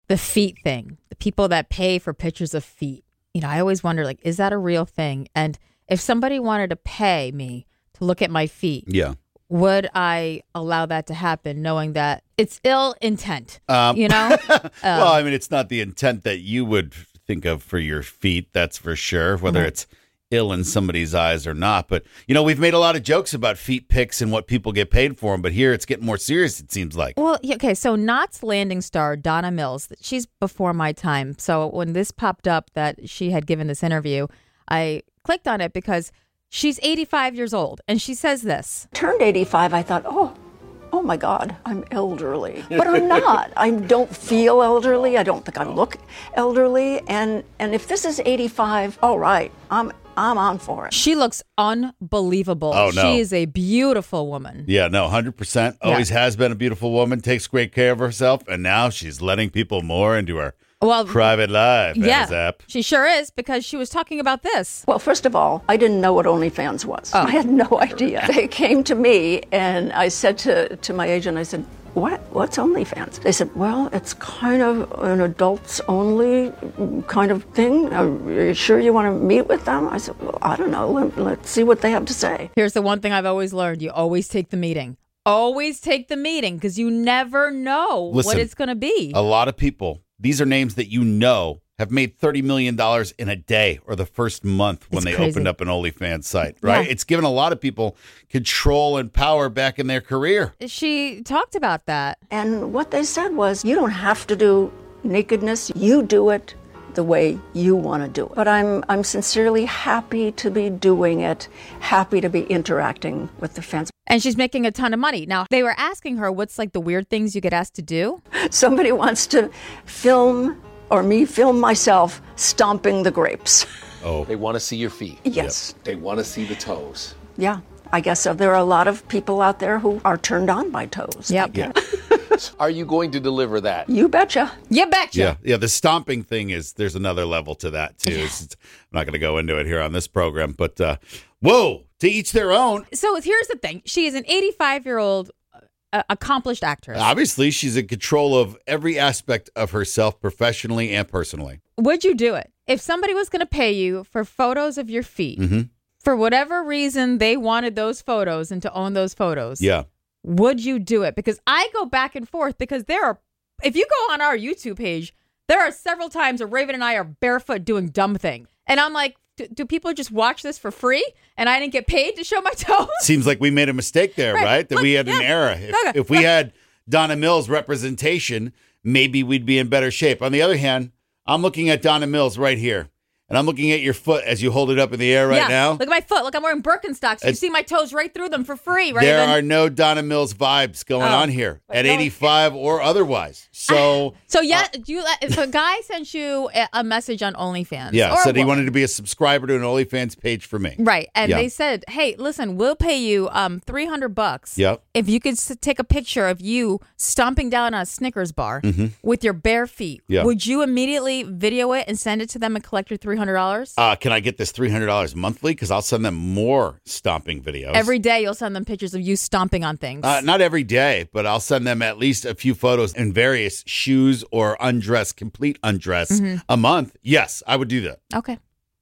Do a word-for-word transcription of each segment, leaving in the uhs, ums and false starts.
the feet thing, the people that pay for pictures of feet. You know, I always wonder, like, is that a real thing? And if somebody wanted to pay me to look at my feet, yeah, would I allow that to happen, knowing that it's ill intent? Um, you know? um, well, I mean, it's not the intent that you would think of for your feet, that's for sure, whether mm-hmm. it's ill in somebody's eyes or not. But, you know, we've made a lot of jokes about feet pics and what people get paid for them, but here it's getting more serious, it seems like. Well, yeah, okay, so Knott's Landing star, Donna Mills, she's before my time. So when this popped up that she had given this interview, I clicked on it because she's eighty-five years old, and she says this. Turned eighty-five, I thought, oh, oh my God, I'm elderly. But I'm not. I don't feel elderly. I don't think I look elderly. And and if this is eighty-five, all right, I'm I'm on for it. She looks unbelievable. Oh, no. She is a beautiful woman. Yeah, no, one hundred percent. Always Yeah. has been a beautiful woman, takes great care of herself, and now she's letting people more into her Well, private life. yeah, Zap. she sure is, because she was talking about this. Well, first of all, I didn't know what OnlyFans was. Oh. I had no idea. They came to me, and I said to, to my agent, I said, what? What's OnlyFans? They said, well, it's kind of an adults-only kind of thing. Are you sure you want to meet with them? I said, well, I don't know. Let, let's see what they have to say. Here's the one thing I've always learned. You always take the meeting. Always take the meeting, because you never know Listen, what it's going to be. A lot of people, these are names that you know, have made thirty million dollars in a day or the first month when It's they crazy. opened up an OnlyFans site, right? Yeah. It's given a lot of people control and power back in their career. She talked about that. And what they said was, you don't have to do nakedness. You do it the way you want to do it. But I'm I'm sincerely happy to be doing it, happy to be interacting with the fans. And she's making a ton of money. Now, they were asking her what's like the weird things you get asked to do. Somebody wants to film, or me film myself stomping the grapes. Oh, They want to see your feet. Yes. They want to see the toes. Yeah, I guess so. There are a lot of people out there who are turned on by toes. Yep. yeah. Are you going to deliver that? You betcha. You betcha. Yeah, yeah. The stomping thing is, there's another level to that, too. It's- it's- I'm not going to go into it here on this program, but uh, whoa, to each their own. So here's the thing. She is an eighty-five-year-old uh, accomplished actress. Obviously, she's in control of every aspect of herself professionally and personally. Would you do it? If somebody was going to pay you for photos of your feet, Mm-hmm. for whatever reason they wanted those photos and to own those photos, Yeah. would you do it? Because I go back and forth, because there are, if you go on our YouTube page, there are several times where Raven and I are barefoot doing dumb things. And I'm like, do, do people just watch this for free? And I didn't get paid to show my toes? Seems like we made a mistake there, right? Right. That we had Look, an yeah. error. If, Look, if we look. had Donna Mills representation, maybe we'd be in better shape. On the other hand, I'm looking at Donna Mills right here. And I'm looking at your foot as you hold it up in the air right yeah. now. Look at my foot. Look, I'm wearing Birkenstocks. You It's- see my toes right through them for free, right? There Raven? are no Donna Mills vibes going Oh. on here at no. eighty-five or otherwise. So, So yeah, do you, if a guy sent you a- a message on OnlyFans, yeah, or a said he woman, wanted to be a subscriber to an OnlyFans page for me. right? And Yeah. they said, "Hey, listen, we'll pay you um three hundred bucks Yep. if you could s- take a picture of you stomping down a Snickers bar with your bare feet. Mm-hmm. Yeah. Would you immediately video it and send it to them and collect your three hundred dollars? Uh, can I get this three hundred dollars monthly? Because I'll send them more stomping videos. Every day, you'll send them pictures of you stomping on things. Uh, not every day, but I'll send them at least a few photos in various shoes or undress, complete undress Mm-hmm. a month. Yes, I would do that. okay.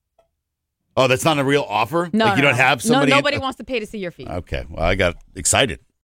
Oh, that's not a real offer? No, like you no, don't no. have somebody. No, nobody wants to pay to see your feet. Okay, well, I got excited.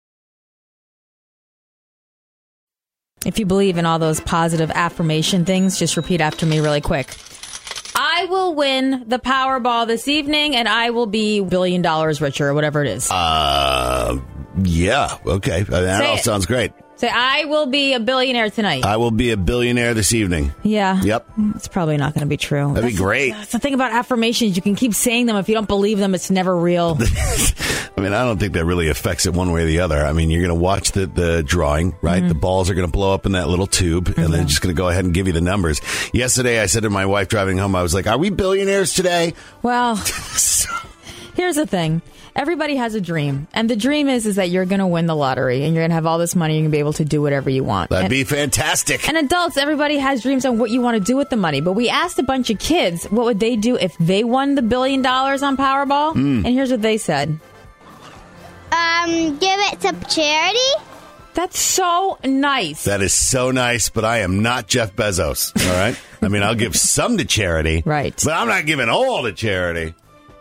If you believe in all those positive affirmation things, just repeat after me really quick. I will win the Powerball this evening, and I will be a billion dollars richer, or whatever it is. Uh, yeah, okay. That Say all it. sounds great. Say, I will be a billionaire tonight. I will be a billionaire this evening. yeah. Yep. It's probably not going to be true. That'd be That's- great. That's the thing about affirmations. You can keep saying them. If you don't believe them, it's never real. I mean, I don't think that really affects it one way or the other. I mean, you're going to watch the, the drawing, right? Mm-hmm. The balls are going to blow up in that little tube, and they're just going to go ahead and give you the numbers. Yesterday, I said to my wife driving home, I was like, are we billionaires today? Well, here's the thing. Everybody has a dream. And the dream is, is that you're going to win the lottery, and you're going to have all this money, and you're going to be able to do whatever you want. That'd and, be fantastic. and adults, everybody has dreams on what you want to do with the money. But we asked a bunch of kids, what would they do if they won the billion dollars on Powerball? Hmm. And here's what they said. Um, give it to charity. That's so nice. That is so nice, but I am not Jeff Bezos, all right? I mean, I'll give some to charity. Right. But I'm not giving all to charity.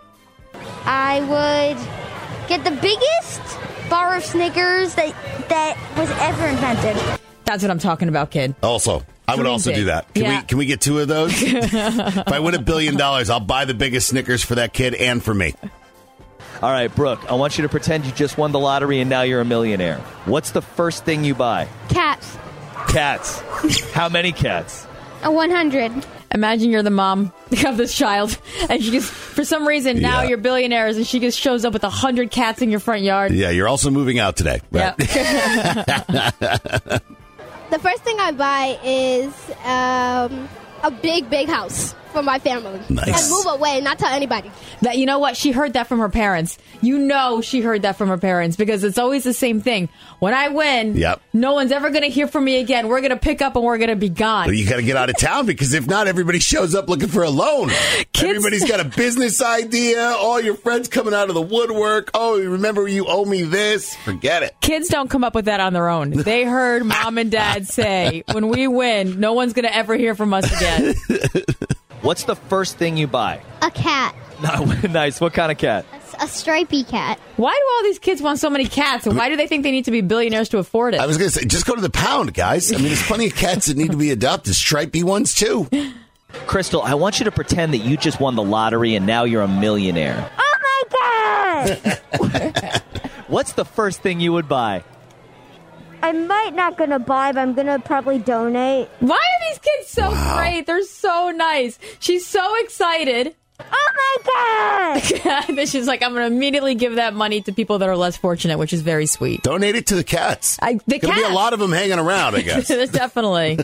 I would get the biggest bar of Snickers that that was ever invented. That's what I'm talking about, kid. Also, I would Dream also big. do that. Can Yeah. we can we get two of those? If I win a billion dollars, I'll buy the biggest Snickers for that kid and for me. All right, Brooke, I want you to pretend you just won the lottery and now you're a millionaire. What's the first thing you buy? Cats. Cats. How many cats? A one hundred. Imagine you're the mom of this child, and she just, for some reason, now Yeah. you're billionaires, and she just shows up with a hundred cats in your front yard. Yeah, you're also moving out today. Right? Yeah. The first thing I buy is um, a big, big house for my family. Nice. And move away, not tell anybody. That, you know what? She heard that from her parents. You know she heard that from her parents because it's always the same thing. When I win, Yep. no one's ever going to hear from me again. We're going to pick up and we're going to be gone. But you got to get out of town because if not, everybody shows up looking for a loan. Kids- Everybody's got a business idea. All your friends coming out of the woodwork. Oh, remember you owe me this? Forget it. Kids don't come up with that on their own. They heard mom and dad say, when we win, no one's going to ever hear from us again. What's the first thing you buy? A cat. Nice. What kind of cat? A stripy cat. Why do all these kids want so many cats? And why do they think they need to be billionaires to afford it? I was going to say, just go to the pound, guys. I mean, there's plenty of cats that need to be adopted. Stripy ones, too. Crystal, I want you to pretend that you just won the lottery and now you're a millionaire. Oh my god! What's the first thing you would buy? I might not gonna buy, but I'm gonna probably donate. Why are these kids so Wow. great? They're so nice. She's so excited. Oh my god! And then she's like, I'm going to immediately give that money to people that are less fortunate, which is very sweet. Donate it to the cats. I, the Going to be a cats. lot of them hanging around, I guess. Definitely.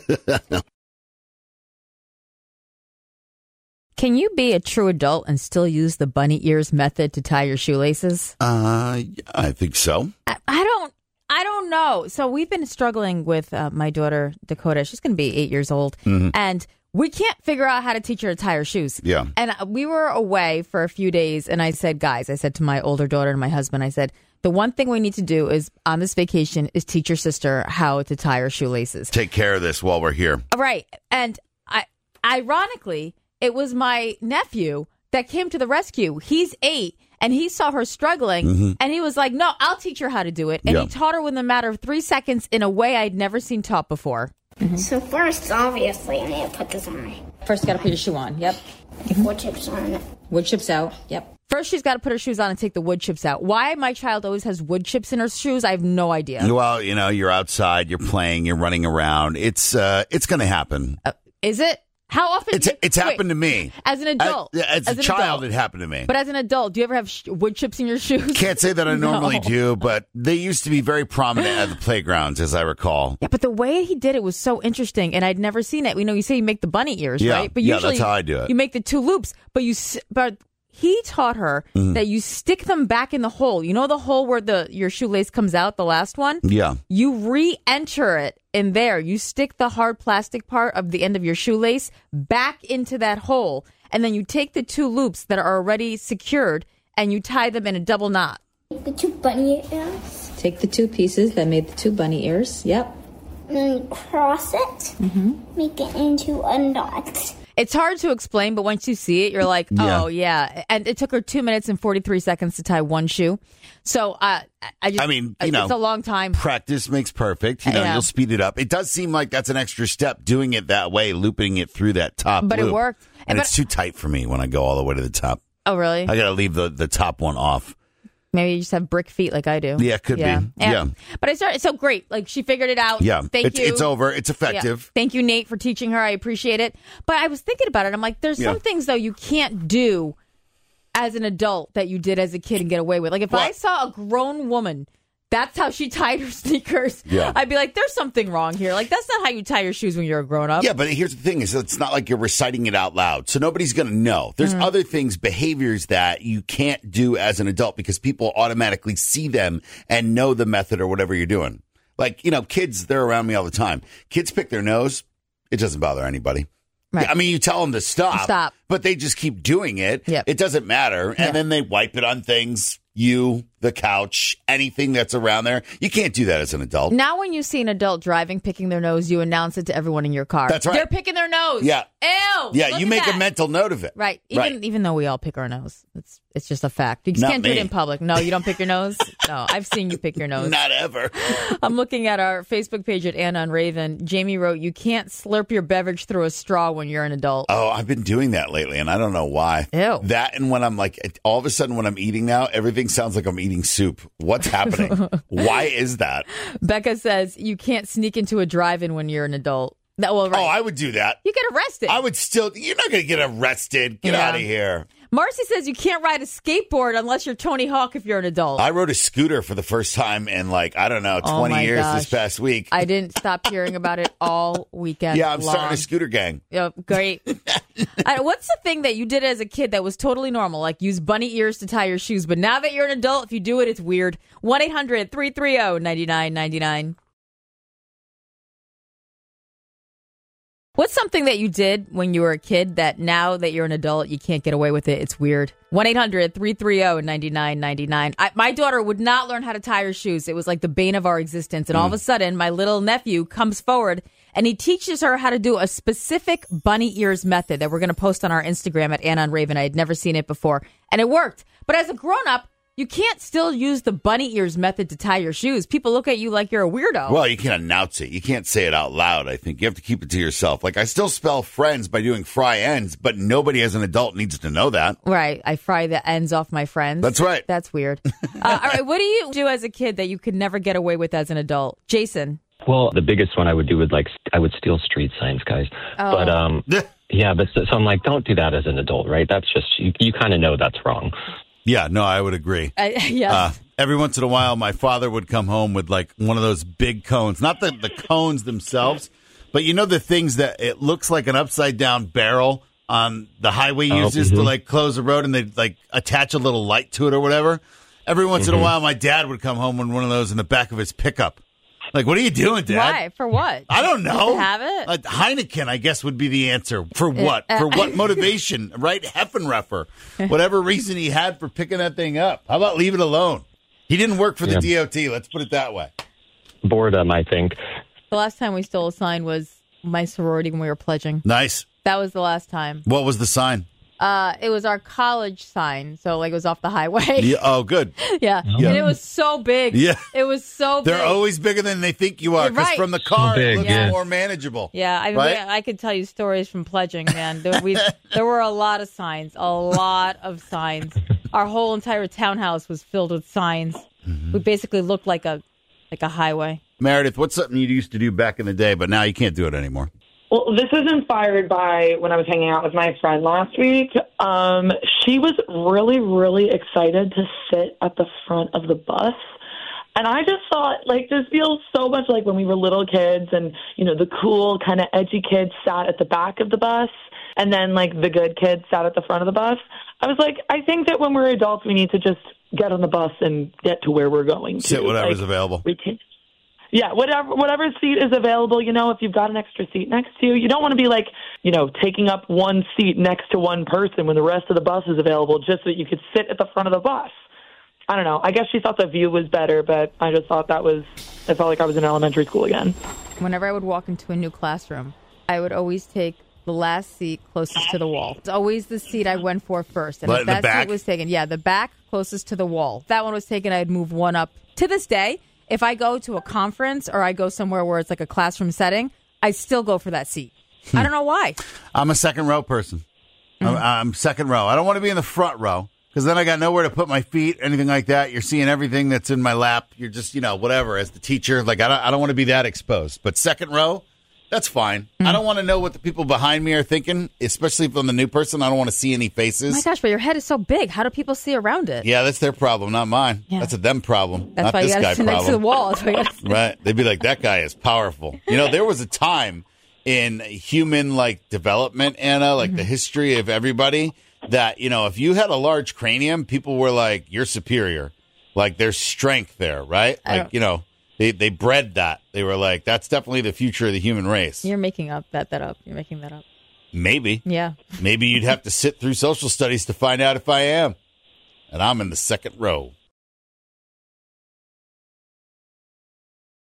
Can you be a true adult and still use the bunny ears method to tie your shoelaces? Uh, I think so. I, I don't. I don't know. So we've been struggling with uh, my daughter Dakota. She's going to be eight years old, and we can't figure out how to teach her to tie her shoes. Yeah. And uh, we were away for a few days, and I said, guys, I said to my older daughter and my husband, I said, the one thing we need to do is on this vacation is teach your sister how to tie her shoelaces. Take care of this while we're here. Right. And I, ironically, it was my nephew that came to the rescue. He's eight. And he saw her struggling, mm-hmm. and he was like, no, I'll teach her how to do it. And Yeah. he taught her within a matter of three seconds in a way I'd never seen taught before. So first, obviously, I need to put this on. First, you got to put your shoe on. Yep. Wood chips on it. Wood chips out. Yep. First, she's got to put her shoes on and take the wood chips out. Why my child always has wood chips in her shoes, I have no idea. Well, you know, you're outside, you're playing, you're running around. It's uh, it's going to happen. Uh, is it? How often? It's do- it's wait, happened to me. As an adult. As, as, As a an child, adult. it happened to me. But as an adult, do you ever have sh- wood chips in your shoes? Can't say that I normally No. do, but they used to be very prominent at the playgrounds, as I recall. Yeah, but the way he did it was so interesting, and I'd never seen it. You know, you say you make the bunny ears, Yeah, right? But yeah, usually that's how I do it. You make the two loops, but you s- but he taught her Mm-hmm. that you stick them back in the hole. You know the hole where the your shoelace comes out, the last one? Yeah. You re-enter it in there. You stick the hard plastic part of the end of your shoelace back into that hole, and then you take the two loops that are already secured and you tie them in a double knot. The two bunny ears. Take the two pieces that made the two bunny ears. Yep. And then cross it. Mm-hmm. Make it into a knot. It's hard to explain, but once you see it, you're like, Yeah. oh, yeah. And it took her two minutes and forty-three seconds to tie one shoe. So uh, I just, I mean, you know, it's a long time. Practice makes perfect. You know, Yeah. you'll speed it up. It does seem like that's an extra step doing it that way, looping it through that top But it loop. worked. And But- it's too tight for me when I go all the way to the top. Oh, really? I got to leave the, the top one off. Maybe you just have brick feet like I do. Yeah, it could be. Yeah. But I started, so great. Like she figured it out. Yeah. Thank it's, you. it's over. It's Yeah. effective. Thank you, Nate, for teaching her. I appreciate it. But I was thinking about it. I'm like, there's Yeah. some things, though, you can't do as an adult that you did as a kid and get away with. Like if I What? saw a grown woman, that's how she tied her sneakers. Yeah. I'd be like, there's something wrong here. Like that's not how you tie your shoes when you're a grown up. Yeah, but here's the thing: is it's not like you're reciting it out loud, so nobody's going to know. There's Mm-hmm. other things, behaviors that you can't do as an adult because people automatically see them and know the method or whatever you're doing. Like you know, kids, they're around me all the time. Kids pick their nose; it doesn't bother anybody. Right. I mean, you tell them to stop, Stop. but they just keep doing it. Yep. It doesn't matter, and Yeah. then they wipe it on things. You, the couch, anything that's around there. You can't do that as an adult. Now when you see an adult driving, picking their nose, you announce it to everyone in your car. That's right. They're picking their nose. Yeah. Ew. Yeah, look you at make that. a mental note of it. Right. Even Right. even though we all pick our nose. It's it's just a fact. You just Not can't do it me. in public. No, you don't pick your nose? No, I've seen you pick your nose. Not ever. I'm looking at our Facebook page at Anna and Raven. Jamie wrote, you can't slurp your beverage through a straw when you're an adult. Oh, I've been doing that lately, and I don't know why. Ew. That and when I'm like, all of a sudden when I'm eating now, everything sounds like I'm eating soup. What's happening? Why is that? Becca says, you can't sneak into a drive-in when you're an adult. That, well, right. Oh, I would do that. You get arrested. I would still, you're not going to get arrested. Get Yeah. out of here. Marcy says you can't ride a skateboard unless you're Tony Hawk if you're an adult. I rode a scooter for the first time in like, I don't know, Oh twenty my years gosh. this past week. I didn't stop hearing about it all weekend yeah, I'm long. starting a scooter gang. Yep, great. I, what's the thing that you did as a kid that was totally normal? Like use bunny ears to tie your shoes. But now that you're an adult, if you do it, it's weird. one eight hundred three three zero nine nine nine nine. What's something that you did when you were a kid that now that you're an adult, you can't get away with it? It's weird. one eight hundred three three zero nine nine nine nine. My daughter would not learn how to tie her shoes. It was like the bane of our existence. And all of a sudden, my little nephew comes forward and he teaches her how to do a specific bunny ears method that we're going to post on our Instagram at Anna and Raven. I had never seen it before. And it worked. But as a grown-up, you can't still use the bunny ears method to tie your shoes. People look at you like you're a weirdo. Well, you can't announce it. You can't say it out loud, I think. You have to keep it to yourself. Like, I still spell friends by doing fry ends, but nobody as an adult needs to know that. Right. I fry the ends off my friends. That's right. That's weird. uh, all right. What do you do as a kid that you could never get away with as an adult? Jason. Well, the biggest one I would do would like I would steal street signs, guys. Oh. But um, yeah, but so, so I'm like, don't do that as an adult, right? That's just you. You kind of know that's wrong. Yeah, no, I would agree. I, yes. Uh, every once in a while, my father would come home with like one of those big cones, not the, the cones themselves, but you know the things that it looks like an upside down barrel on the highway Oh, uses mhm. to like close the road and they like attach a little light to it or whatever. Every once in a Mhm. while, my dad would come home with one of those in the back of his pickup. Like, what are you doing, Dad? Why? For what? I don't Just know. to have it? Uh, Heineken, I guess, would be the answer. For what? Uh, For what motivation? Right? Heffenreffer. Whatever reason he had for picking that thing up. How about leave it alone? He didn't work for the Yeah. D O T. Let's put it that way. Boredom, I think. The last time we stole a sign was my sorority when we were pledging. Nice. That was the last time. What was the sign? Uh, it was our college sign. So, like, it was off the highway. Yeah, oh, good. yeah. Yeah. And it was so big. Yeah. It was so big. They're always bigger than they think you are You're because right. from the car big, it looks yeah. more manageable. Yeah, I mean, Right? we- I could tell you stories from pledging, man. There, we, there were a lot of signs, a lot of signs. Our whole entire townhouse was filled with signs. Mm-hmm. We basically looked like a like a highway. Meredith, what's something you used to do back in the day, but now you can't do it anymore? Well, this is inspired by when I was hanging out with my friend last week. Um, she was really, really excited to sit at the front of the bus. And I just thought, like, this feels so much like when we were little kids and, you know, the cool kind of edgy kids sat at the back of the bus and then, like, the good kids sat at the front of the bus. I was like, I think that when we're adults, we need to just get on the bus and get to where we're going to. Sit whatever's Like, available. we can. Yeah, whatever whatever seat is available, you know, if you've got an extra seat next to you, you don't want to be like, you know, taking up one seat next to one person when the rest of the bus is available just so that you could sit at the front of the bus. I don't know. I guess she thought the view was better, but I just thought that was, I felt like I was in elementary school again. Whenever I would walk into a new classroom, I would always take the last seat closest to the wall. It's always the seat I went for first. And What, if the that back? seat was taken, yeah, the back closest to the wall. If that one was taken, I'd move one up. To this day, if I go to a conference or I go somewhere where it's like a classroom setting, I still go for that seat. I don't know why. I'm a second row person. I'm, I'm second row. I don't want to be in the front row because then I got nowhere to put my feet, anything like that. You're seeing everything that's in my lap. You're just, you know, whatever. As the teacher, like I don't, I don't want to be that exposed. But second row, that's fine. I don't want to know what the people behind me are thinking, especially if I'm the new person. I don't want to see any Oh faces. my gosh, but your head is so big. How do people see around it? Yeah, that's their problem, not mine. Yeah. That's a them problem, That's not why you this got guy to sit next to the problem. wall. That's why you gotta- Right? They'd be like, that guy is powerful. You know, there was a time in human like development, Anna, like Mm-hmm. the history of everybody, that you know, if you had a large cranium, people were like, you're superior. Like there's strength there, right? I Like don't- you know, they they bred that. They were like, that's definitely the future of the human race. You're making up that that up. You're making that up. Maybe, Yeah. maybe you'd have to sit through social studies to find out if I am, and I'm in the second row.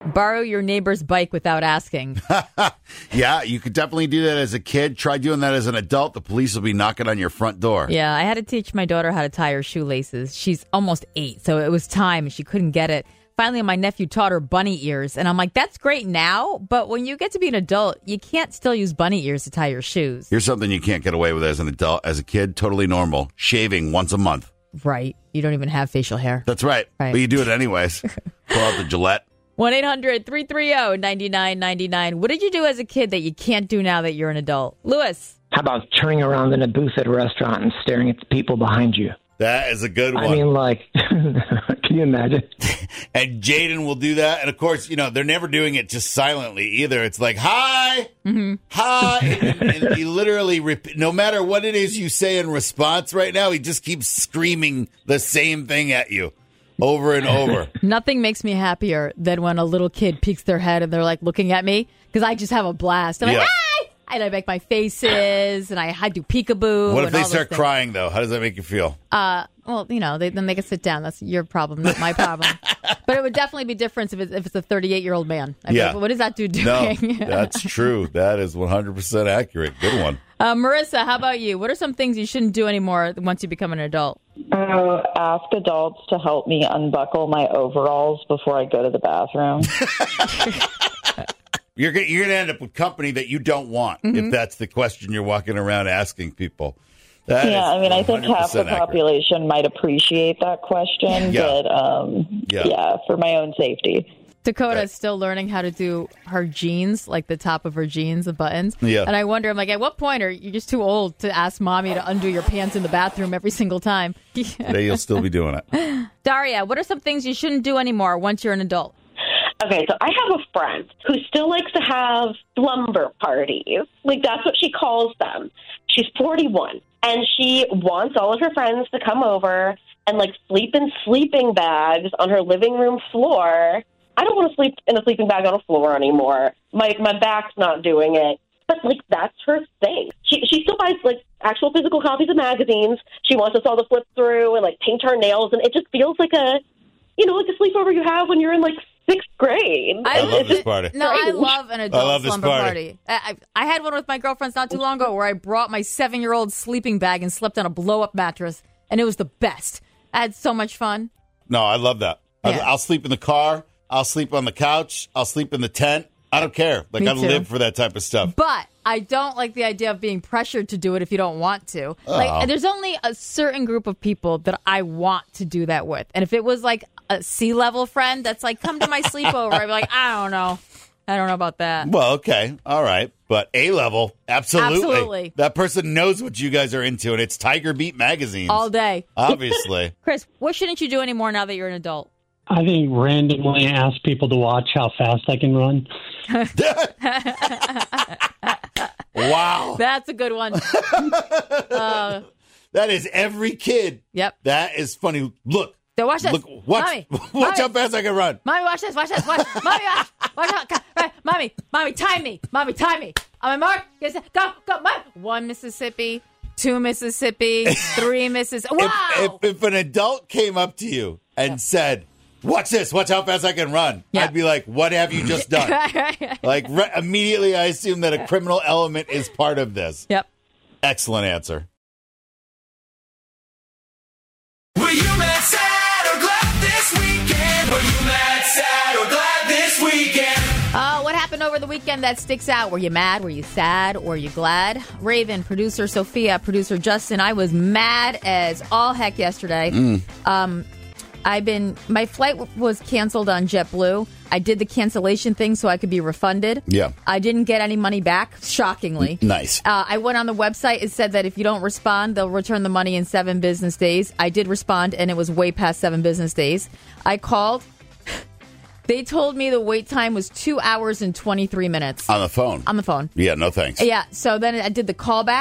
Borrow your neighbor's bike without asking. Yeah, you could definitely do that as a kid. Try doing that as an adult. The police will be knocking on your front door. Yeah, I had to teach my daughter how to tie her shoelaces. She's almost eight, so it was time, and she couldn't get it. Finally, my nephew taught her bunny ears, and I'm like, that's great now, but when you get to be an adult, you can't still use bunny ears to tie your shoes. Here's something you can't get away with as an adult. As a kid, totally normal. Shaving once a month. Right. You don't even have facial hair. That's right. Right. But you do it anyways. Pull out the Gillette. one eight hundred three three zero nine nine nine nine. What did you do as a kid that you can't do now that you're an adult? Lewis. How about turning around in a booth at a restaurant and staring at the people behind you? That is a good one. I mean, like, can you imagine? And Jaden will do that. And, of course, you know, they're never doing it just silently either. It's like, hi, mm-hmm. hi. And, and he literally, rep- no matter what it is you say in response right now, he just keeps screaming the same thing at you over and over. Nothing makes me happier than when a little kid peeks their head and they're like looking at me because I just have a blast. I'm Yeah. like, hi! And I make my faces and I, I do peekaboo. What if and they all those start things. crying, though? How does that make you feel? Uh, well, you know, they, then they can sit down. That's your problem, not my problem. But it would definitely be different if it's, if it's a thirty-eight-year-old man. I'd be Yeah. like, what is that dude No, doing? that's true. That is one hundred percent accurate. Good one. Uh, Marissa, how about you? What are some things you shouldn't do anymore once you become an adult? Uh, ask adults to help me unbuckle my overalls before I go to the bathroom. You're going you're to end up with company that you don't want, Mhm. if that's the question you're walking around asking people. That yeah, is I mean, I think half the one hundred percent accurate. population might appreciate that question, Yeah. but um, Yeah. yeah. for my own safety. Dakota is still learning how to do her jeans, like the top of her jeans, the buttons. Yeah. And I wonder, I'm like, at what point are you just too old to ask mommy to undo your pants in the bathroom every single time? Today you'll still be doing it. Daria, what are some things you shouldn't do anymore once you're an adult? Okay, so I have a friend who still likes to have slumber parties. Like, that's what she calls them. She's forty-one, and she wants all of her friends to come over and, like, sleep in sleeping bags on her living room floor. I don't want to sleep in a sleeping bag on a floor anymore. My my back's not doing it. But, like, that's her thing. She she still buys, like, actual physical copies of magazines. She wants us all to flip through and, like, paint her nails. And it just feels like a, you know, like a sleepover you have when you're in, like, sixth grade. I love this party. No, I love an adult I love this slumber party. party. I, I I had one with my girlfriends not too long ago where I brought my seven-year-old sleeping bag and slept on a blow-up mattress, and it was the best. I had so much fun. No, I love that. Yeah. I'll, I'll sleep in the car. I'll sleep on the couch. I'll sleep in the tent. I don't care. Like, Me I too. live for that type of stuff. But I don't like the idea of being pressured to do it if you don't want to. Oh. Like, there's only a certain group of people that I want to do that with. And if it was like a C-level friend that's like, come to my sleepover, I'd be like, I don't know. I don't know about that. Well, okay. All right. But A-level, absolutely. Absolutely. That person knows what you guys are into, and it's Tiger Beat magazines. All day. Obviously. Chris, what shouldn't you do anymore now that you're an adult? I think randomly ask people to watch how fast I can run. Wow. That's a good one. uh, That is every kid. Yep. That is funny. Look. So watch this. Look, watch, Mommy, watch Mommy. how fast I can run. Mommy, watch this. Watch this. Watch. Mommy, watch. Watch out. Come, right. Mommy, Mommy, time me. Mommy, time me. On my mark. Get set. Go, go. Mommy. One Mississippi. Two Mississippi. Three Mississippi. Wow. If, if, if an adult came up to you and said, watch this, watch how fast I can run, Yeah. I'd be like, what have you just done? Like, re- immediately I assume that a criminal element is part of this. Yep. Excellent answer. Were you mad, sad, or glad this weekend? Were you mad, sad, or glad this weekend? Uh, what happened over the weekend that sticks out? Were you mad? Were you sad? Were you glad? Raven, producer Sophia, producer Justin. I was mad as all heck yesterday. Mm. Um, I've been, my flight w- was canceled on JetBlue. I did the cancellation thing so I could be refunded. Yeah. I didn't get any money back, shockingly. Nice. Uh, I went on the website. It said that if you don't respond, they'll return the money in seven business days. I did respond, and it was way past seven business days. I called. They told me the wait time was two hours and twenty-three minutes. On the phone. On the phone. Yeah, no thanks. Yeah, so then I did the callback.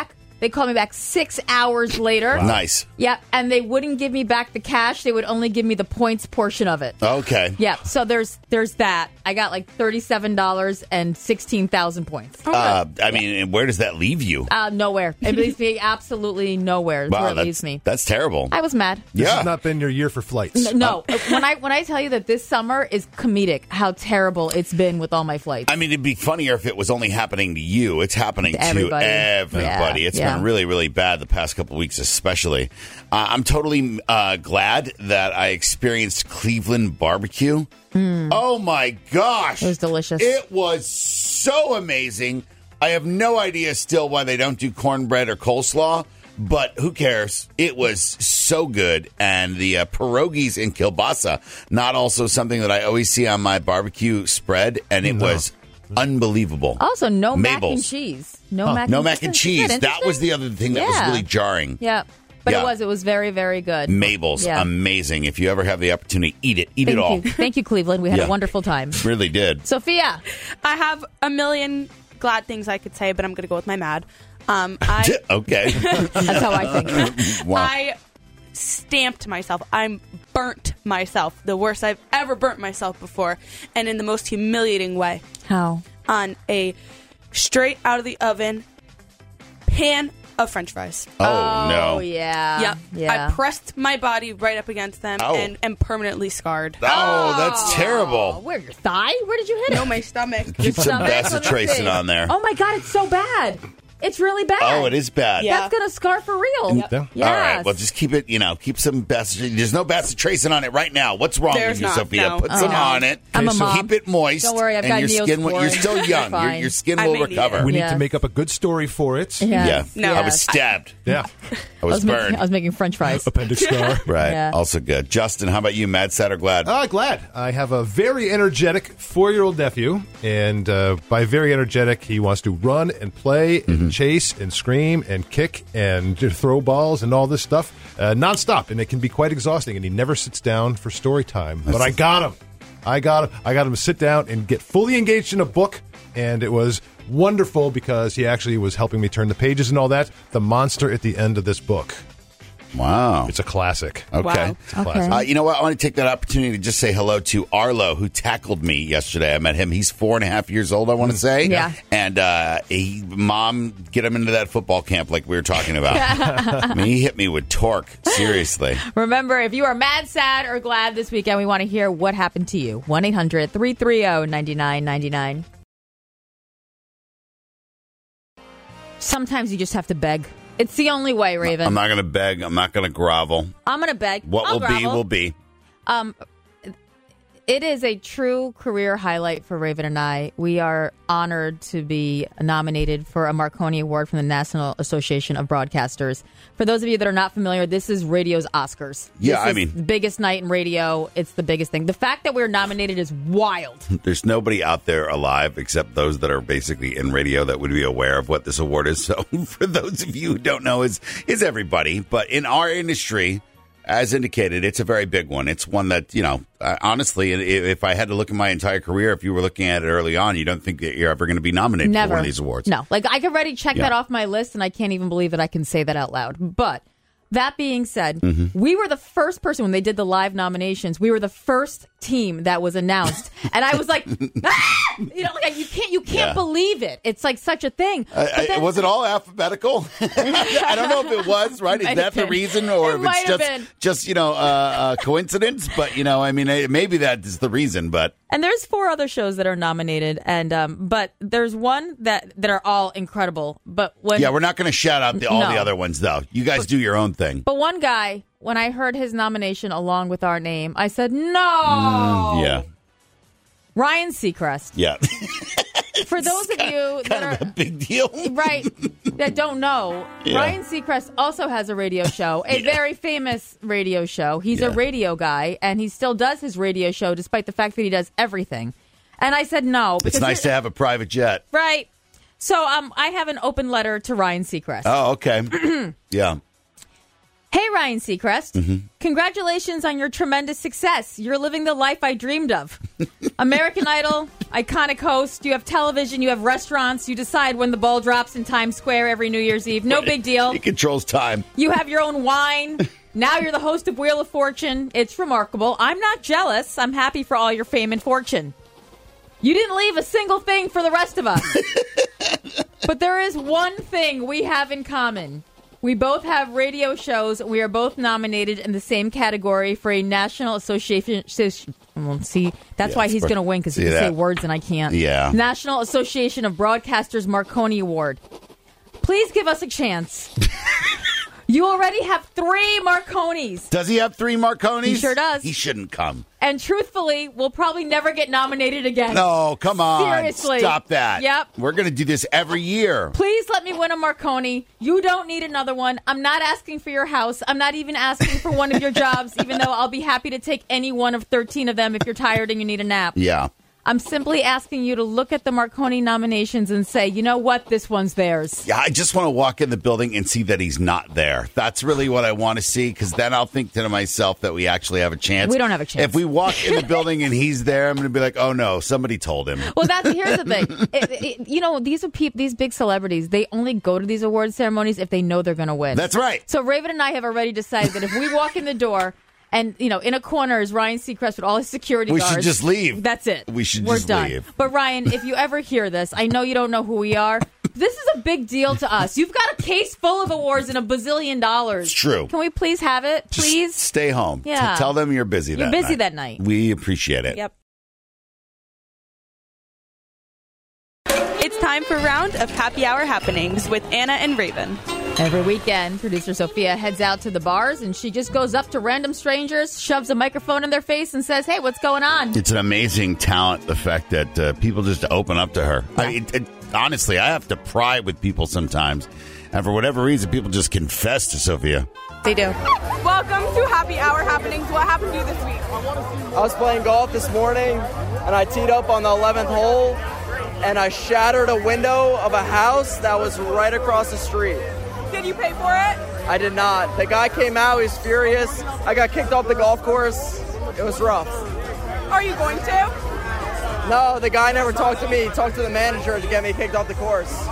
They called me back six hours later. Wow. Nice. Yep, and they wouldn't give me back the cash. They would only give me the points portion of it. Okay. Yep, so there's there's that. I got like thirty-seven dollars and sixteen thousand points. Uh, I mean, where does that leave you? Uh, nowhere. It leaves me absolutely nowhere. Is Wow, where it that's, leaves me. That's terrible. I was mad. This Yeah. has not been your year for flights. N- No, when I when I tell you that this summer is comedic, how terrible it's been with all my flights. I mean, it'd be funnier if it was only happening to you. It's happening to Everybody. everybody. Yeah, It's yeah. been really, really bad the past couple of weeks, especially. Uh, I'm totally uh, glad that I experienced Cleveland barbecue. Oh, my gosh. It was delicious. It was so amazing. I have no idea still why they don't do cornbread or coleslaw, but who cares? It was so good. And the uh, pierogies in kielbasa, not also something that I always see on my barbecue spread, and it No. was unbelievable. Also, no mac and Mabel's. cheese. No Huh. mac. No and mac and cheese. cheese. That was the other thing that was Yeah. really jarring. Yeah, but Yeah. it was. It was very, very good. Mabel's, Yeah. amazing. If you ever have the opportunity, eat it. Eat Thank it all. you, thank you, Cleveland. We had Yeah. a wonderful time. Really did. Sophia, I have a million glad things I could say, but I'm going to go with my mad. Um, I Okay. that's how I think. Wow. I stamped myself. I'm burnt myself. The worst I've ever burnt myself before, and in the most humiliating way. How? On a straight out of the oven pan of French fries. Oh, no. Oh yeah. Yep. Yeah. I pressed my body right up against them Oh. and am permanently scarred. Oh, that's terrible. Where your thigh? Where did you hit it? No, my stomach. Keep some stomach? bacitracin on there. Oh my god, it's so bad. It's really bad. Oh, it is bad. Yeah. That's gonna scar for real. Yep. Yeah. Yes. All right. Well, just keep it, you know, keep some bacitracin. There's no bacitracin on it right now. What's wrong There's with you, not, Sophia? no. Put some Oh. on it. I'm a so mom. keep it moist. Don't worry, I've and got your skin. will- You're Neosporin. still young. You're your, fine. your skin I will may need recover. it. We need Yes. to make up a good story for it. Yes. Yeah. No. I was stabbed. Yeah. I was, I was, making, burned. I was making French fries. Appendix scar. right. Yeah. Also good. Justin, how about you? Mad, sad, or glad? Ah, glad. I have a very energetic four-year-old nephew, and uh, by very energetic, he wants to run and play and Mm-hmm. chase and scream and kick and throw balls and all this stuff uh, nonstop, and it can be quite exhausting. And he never sits down for story time. But I got him. I got him. I got him to sit down and get fully engaged in a book, and it was wonderful because he actually was helping me turn the pages and all that. The monster at the end of this book. Wow. It's a classic. Okay. Wow. It's a classic. Uh, you know what? I want to take that opportunity to just say hello to Arlo, who tackled me yesterday. I met him. He's four and a half years old, I want to say. Yeah. And uh, he, mom, get him into that football camp like we were talking about. I mean, he hit me with torque. Seriously. Remember, if you are mad, sad, or glad this weekend, we want to hear what happened to you. one eight hundred three three zero nine nine nine nine. Sometimes you just have to beg. It's the only way, Raven. I'm not going to beg. I'm not going to grovel. I'm going to beg. What I'll will be, grovel. will be. Um, it is a true career highlight for Raven and I. We are honored to be nominated for a Marconi Award from the National Association of Broadcasters. For those of you that are not familiar, this is radio's Oscars. Yeah, This I is mean- the biggest night in radio. It's the biggest thing. The fact that we're nominated is wild. There's nobody out there alive except those that are basically in radio that would be aware of what this award is. So for those of you who don't know, is is everybody. But in our industry, as indicated, it's a very big one. It's one that, you know, uh, honestly, i- if I had to look at my entire career, if you were looking at it early on, you don't think that you're ever going to be nominated Never. for one of these awards. No, like I could already check Yeah. that off my list, and I can't even believe that I can say that out loud. But that being said, Mm-hmm. we were the first person when they did the live nominations. We were the first team that was announced, and I was like, ah! you know, like you can't, you can't Yeah. believe it. It's like such a thing. I, But I, then- was it all alphabetical? I don't know if it was, right? Is Might that have the been. reason, or It if might it's have just, been. just you know, uh, a coincidence? But, you know, I mean, eh, maybe that is the reason, but... And there's four other shows that are nominated, and um, but there's one that that are all incredible. But when Yeah, we're not going to shout out the, all No. the other ones, though. You guys do your own thing. But one guy, when I heard his nomination along with our name, I said, "No, Mm, yeah, Ryan Seacrest." yeah. For those of you that are a big deal. right that don't know, Yeah. Ryan Seacrest also has a radio show, a very famous radio show. He's a Yeah. radio guy, and he still does his radio show despite the fact that he does everything. And I said no. It's because nice it- to have a private jet. right. So um, I have an open letter to Ryan Seacrest. Oh, okay. Yeah. Hey, Ryan Seacrest. Mm-hmm. Congratulations on your tremendous success. You're living the life I dreamed of. American Idol, iconic host. You have television. You have restaurants. You decide when the ball drops in Times Square every New Year's Eve. No big deal. He controls time. You have your own wine. Now you're the host of Wheel of Fortune. It's remarkable. I'm not jealous. I'm happy for all your fame and fortune. You didn't leave a single thing for the rest of us. But there is one thing we have in common. We both have radio shows. We are both nominated in the same category for a National Association. Well, see, that's Yeah, why he's for- going to win, because he see can say that? words and I can't. Yeah. National Association of Broadcasters Marconi Award. Please give us a chance. You already have three Marconis. Does he have three Marconis? He sure does. He shouldn't come. And truthfully, we'll probably never get nominated again. No, come on. Seriously. Stop that. Yep. We're going to do this every year. Please let me win a Marconi. You don't need another one. I'm not asking for your house. I'm not even asking for one of your jobs, even though I'll be happy to take any one of thirteen of them if you're tired and you need a nap. Yeah. I'm simply asking you to look at the Marconi nominations and say, you know what? This one's theirs. Yeah, I just want to walk in the building and see that he's not there. That's really what I want to see, because then I'll think to myself that we actually have a chance. We don't have a chance. If we walk in the building and he's there, I'm going to be like, oh, no, somebody told him. Well, that's here's the thing. It, it, you know, these are peop, these big celebrities. They only go to these award ceremonies if they know they're going to win. That's right. So Raven and I have already decided that if we walk in the door and, you know, in a corner is Ryan Seacrest with all his security We guards. should just leave. That's it. We should We're just done. leave. But Ryan, if you ever hear this, I know you don't know who we are. This is a big deal to us. You've got a case full of awards and a bazillion dollars. It's true. Can we please have it? Just Please? stay home. Yeah. T- tell them you're busy You're that busy night. that night. We appreciate it. Yep. It's time for a round of happy hour happenings with Anna and Raven. Every weekend, producer Sophia heads out to the bars and she just goes up to random strangers, shoves a microphone in their face and says, hey, what's going on? It's an amazing talent, the fact that uh, people just open up to her. I, it, it, honestly, I have to pry with people sometimes. And for whatever reason, people just confess to Sophia. They do. Welcome to Happy Hour Happenings. What happened to you this week? I was playing golf this morning, and I teed up on the eleventh hole, and I shattered a window of a house that was right across the street. Did you pay for it? I did not. The guy came out, he was furious. I got kicked off the golf course. It was rough. Are you going to? No, the guy never talked to me. He talked to the manager to get me kicked off the course.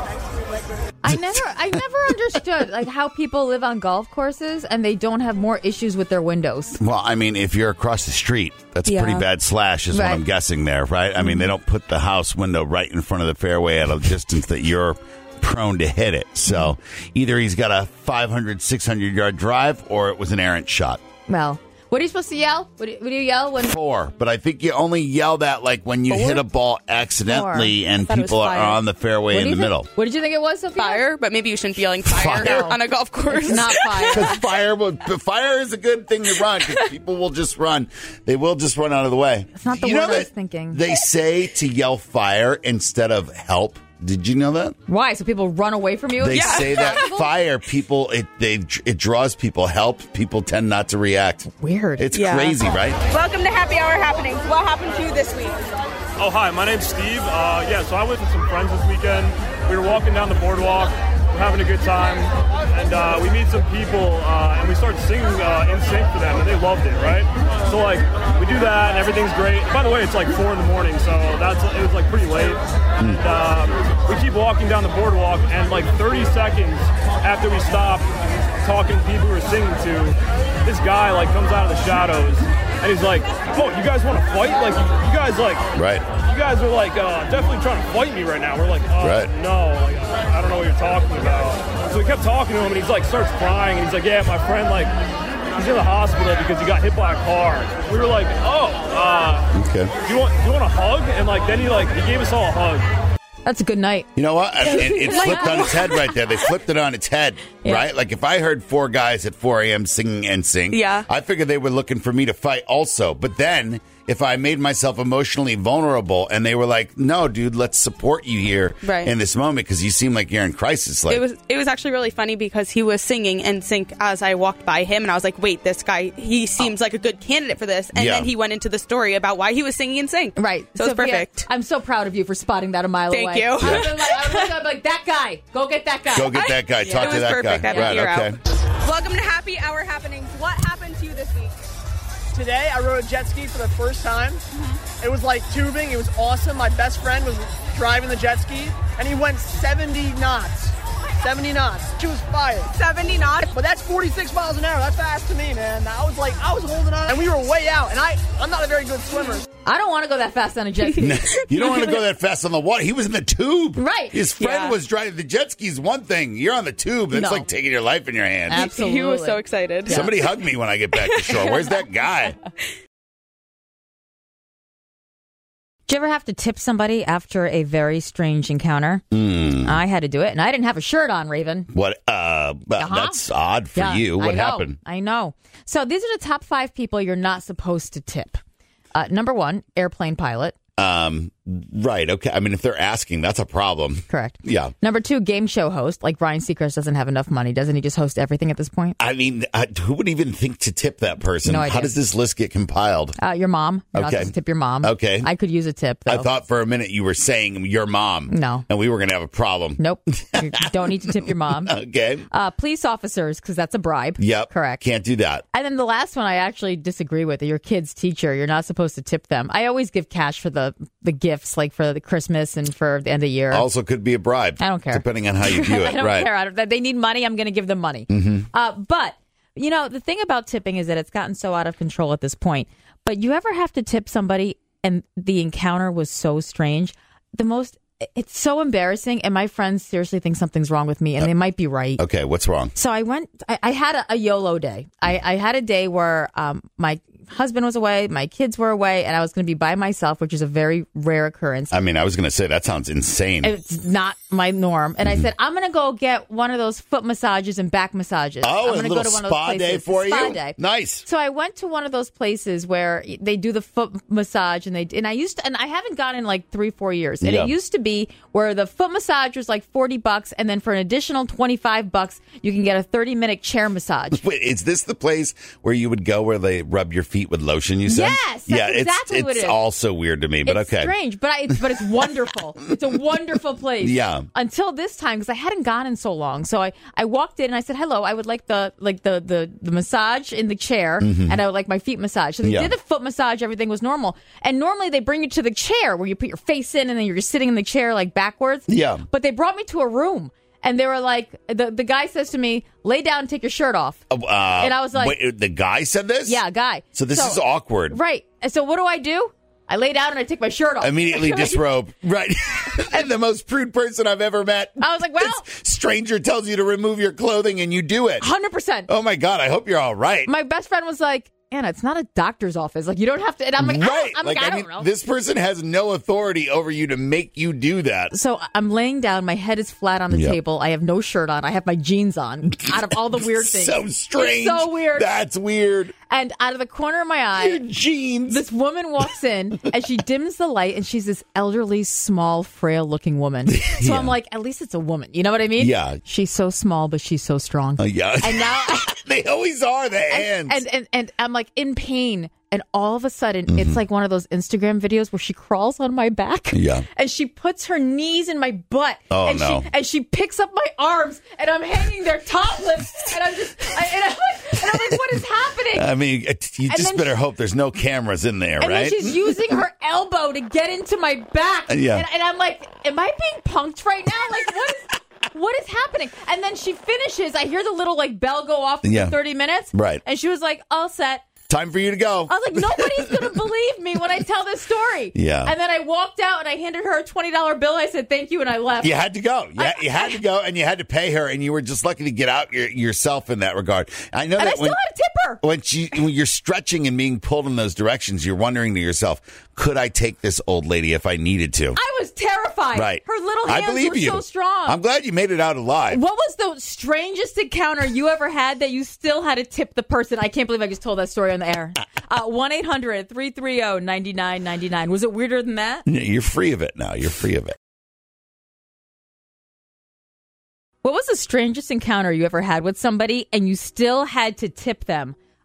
I never I never understood like how people live on golf courses and they don't have more issues with their windows. Well, I mean, if you're across the street, that's a Yeah. pretty bad slash is Right. what I'm guessing there, right? I mean, they don't put the house window right in front of the fairway at a distance that you're prone to hit it. So either he's got a five hundred, six hundred yard drive or it was an errant shot. Well, what are you supposed to yell? What do you, what do you yell when Four, but I think you only yell that like when you Four? hit a ball accidentally Four. and I thought it was people are fire. on the fairway What in do the you middle. think- What did you think it was, Sophia? Fire, but maybe you shouldn't be yelling fire, Fire. on a golf course. It's not fire. Because fire, will, fire is a good thing to run because people will just run. They will just run out of the way. It's not the You word know I was that thinking. They say to yell fire instead of help. Did you know that? Why? So people run away from you? They Yeah. say that fire people it they it draws people. Help people tend not to react. Weird. It's Yeah. crazy, right? Welcome to Happy Hour Happenings. What happened to you this week? Oh, hi, my name's Steve. Uh, yeah, so I went with some friends this weekend. We were walking down the boardwalk. We're having a good time. And uh, we meet some people, uh, and we start singing uh, In Sync for them, and they loved it, right? So, like, we do that, and everything's great. By the way, it's like four in the morning, so that's it was, like, pretty late. And um, we keep walking down the boardwalk, and, like, thirty seconds after we stop talking to people we were singing to, this guy, like, comes out of the shadows, and he's like, oh, you guys want to fight? Like, you, you guys, like... Right. You guys are, like, uh, definitely trying to fight me right now. We're like, oh, Right. no. Like, I don't know what you're talking about. So we kept talking to him, and he's, like, starts crying, and he's like, yeah, my friend, like, he's in the hospital because he got hit by a car. We were like, oh, uh... Okay. Do you want, do you want a hug? And, like, then he, like, he gave us all a hug. That's a good night. You know what? It, it flipped on its head right there. They flipped it on its head, Yeah. right? Like if I heard four guys at four a.m. singing N Sync, Yeah. I figured they were looking for me to fight also. But then if I made myself emotionally vulnerable and they were like, no, dude, let's support you here Right. in this moment because you seem like you're in crisis. Like, It was it was actually really funny because he was singing N Sync as I walked by him, and I was like, "Wait, this guy, he seems like a good candidate for this." And Yeah. then he went into the story about why he was singing N Sync. Right. So it's Sophia, perfect. I'm so proud of you for spotting that a mile Thank away. you. I would have been like, I would have been like, that guy. Go get that guy. go get that guy. Yeah. Talk It to was that perfect. guy. I had to Right, hear okay. out. Welcome to Happy Hour Happenings. What happened to you this week? Today, I rode a jet ski for the first time. Mm-hmm. It was like tubing. It was awesome. My best friend was driving the jet ski, and he went seventy knots. seventy knots. She was fired. seventy knots? But that's forty-six miles an hour. That's fast to me, man. I was like, I was holding on, and we were way out, and I, I'm not a very good swimmer. I don't want to go that fast on a jet ski. You don't want to go that fast on the water. He was in the tube. Right. His friend Yeah. was driving. The jet ski's one thing. You're on the tube. That's No. like taking your life in your hands. Absolutely. He was so excited. Yeah. Somebody hug me when I get back to shore. Where's that guy? Did you ever have to tip somebody after a very strange encounter? Mm. I had to do it, and I didn't have a shirt on, Raven. What? Uh, well, Uh-huh. That's odd for Yeah, you. I What know, happened? I know. So these are the top five people you're not supposed to tip. Uh, number one, airplane pilot. Um, right. Okay. I mean, if they're asking, that's a problem. Correct. Yeah. Number two, game show host. Like Ryan Seacrest doesn't have enough money. Doesn't he just host everything at this point? I mean, uh, who would even think to tip that person? No How idea. does this list get compiled? Uh, your mom. You're not Okay. supposed to tip your mom. Okay. I could use a tip, though. I thought for a minute you were saying your mom. No. And we were going to have a problem. Nope. You don't need to tip your mom. Okay. Uh, police officers, because that's a bribe. Yep. Correct. Can't do that. And then the last one I actually disagree with. Your kid's teacher, you're not supposed to tip them. I always give cash for the, the gifts, like for the Christmas and for the end of the year. Also could be a bribe. I don't care. Depending on how you do it. I don't right. care. I don't, they need money. I'm going to give them money. Mm-hmm. Uh, but, you know, the thing about tipping is that it's gotten so out of control at this point. But you ever have to tip somebody and the encounter was so strange? The most, it's so embarrassing. And my friends seriously think something's wrong with me. And they might be right. Okay. What's wrong? So I went, I, I had a, a YOLO day. I, I had a day where um, my husband was away, my kids were away, and I was going to be by myself, which is a very rare occurrence. I mean, I was going to say that sounds insane. It's not my norm. And I said, I'm going to go get one of those foot massages and back massages. Oh, I'm a gonna little go to one of spa those day places. for Spa you? Day. Nice. So I went to one of those places where they do the foot massage, and they and I used to, and I haven't gone in like three, four years. And Yeah. it used to be where the foot massage was like forty bucks, and then for an additional twenty-five bucks, you can get a thirty minute chair massage. Wait, is this the place where you would go where they rub your feet with lotion, you said? Yes, that's yeah, exactly it's, what it's it is. also weird to me, but It's okay. strange, but I, it's but it's wonderful. It's a wonderful place. Yeah. Until this time, because I hadn't gone in so long, so I, I walked in and I said, "Hello, I would like the like the the, the massage in the chair, Mhm. and I would like my feet massaged." So they Yeah. did the foot massage. Everything was normal, and normally they bring you to the chair where you put your face in, and then you're just sitting in the chair like backwards. Yeah. But they brought me to a room. And they were like, the the guy says to me, "Lay down and take your shirt off." Uh, and I was like, wait, the guy said this? "Yeah, guy." So this is awkward. Right. And so what do I do? I lay down and I take my shirt off. Immediately disrobe. Right. And the most prude person I've ever met. I was like, well. Stranger tells you to remove your clothing and you do it. one hundred percent. Oh, my God. I hope you're all right. My best friend was like, "Anna, it's not a doctor's office. Like, you don't have to." And I'm like, I right. don't, I'm like, like, I, I don't mean, know. this person has no authority over you to make you do that. So I'm laying down. My head is flat on the Yep. table. I have no shirt on. I have my jeans on. Out of all the weird things. So strange. It's so weird. That's weird. And out of the corner of my eye, Your jeans. This woman walks in and she dims the light, and she's this elderly, small, frail-looking woman. So Yeah. I'm like, at least it's a woman. You know what I mean? Yeah. She's so small, but she's so strong. Uh, yeah. And now they always are, the hands. and, and and I'm like in pain, and all of a sudden Mm-hmm. it's like one of those Instagram videos where she crawls on my back, Yeah. and she puts her knees in my butt, Oh, and no. she and she picks up my arms, and I'm hanging there topless, and I'm just I, and, I'm like, and I'm like, what is happening? I mean, it- you And just then better she- hope there's no cameras in there, And right? then she's using her elbow to get into my back, Yeah. and, and I'm like, am I being punked right now? Like, what is? What is happening? And then she finishes. I hear the little like bell go off Yeah. for thirty minutes. Right. And she was like, all set. Time for you to go. I was like, nobody's going to believe me when I tell this story. Yeah. And then I walked out and I handed her a twenty dollar bill. I said, thank you. And I left. You had to go. You, had, you had to go, and you had to pay her, and you were just lucky to get out your, yourself in that regard. I know And that I still when, had to tip her. when, she, when you're stretching and being pulled in those directions, you're wondering to yourself, could I take this old lady if I needed to? I was terrified. Right. Her little hands I believe were you. so strong. I'm glad you made it out alive. What was the strangest encounter you ever had that you still had to tip the person? I can't believe I just told that story on the air. Uh, one eight hundred three three zero nine nine nine nine. Was it weirder than that? You're free of it now. You're free of it. What was the strangest encounter you ever had with somebody and you still had to tip them?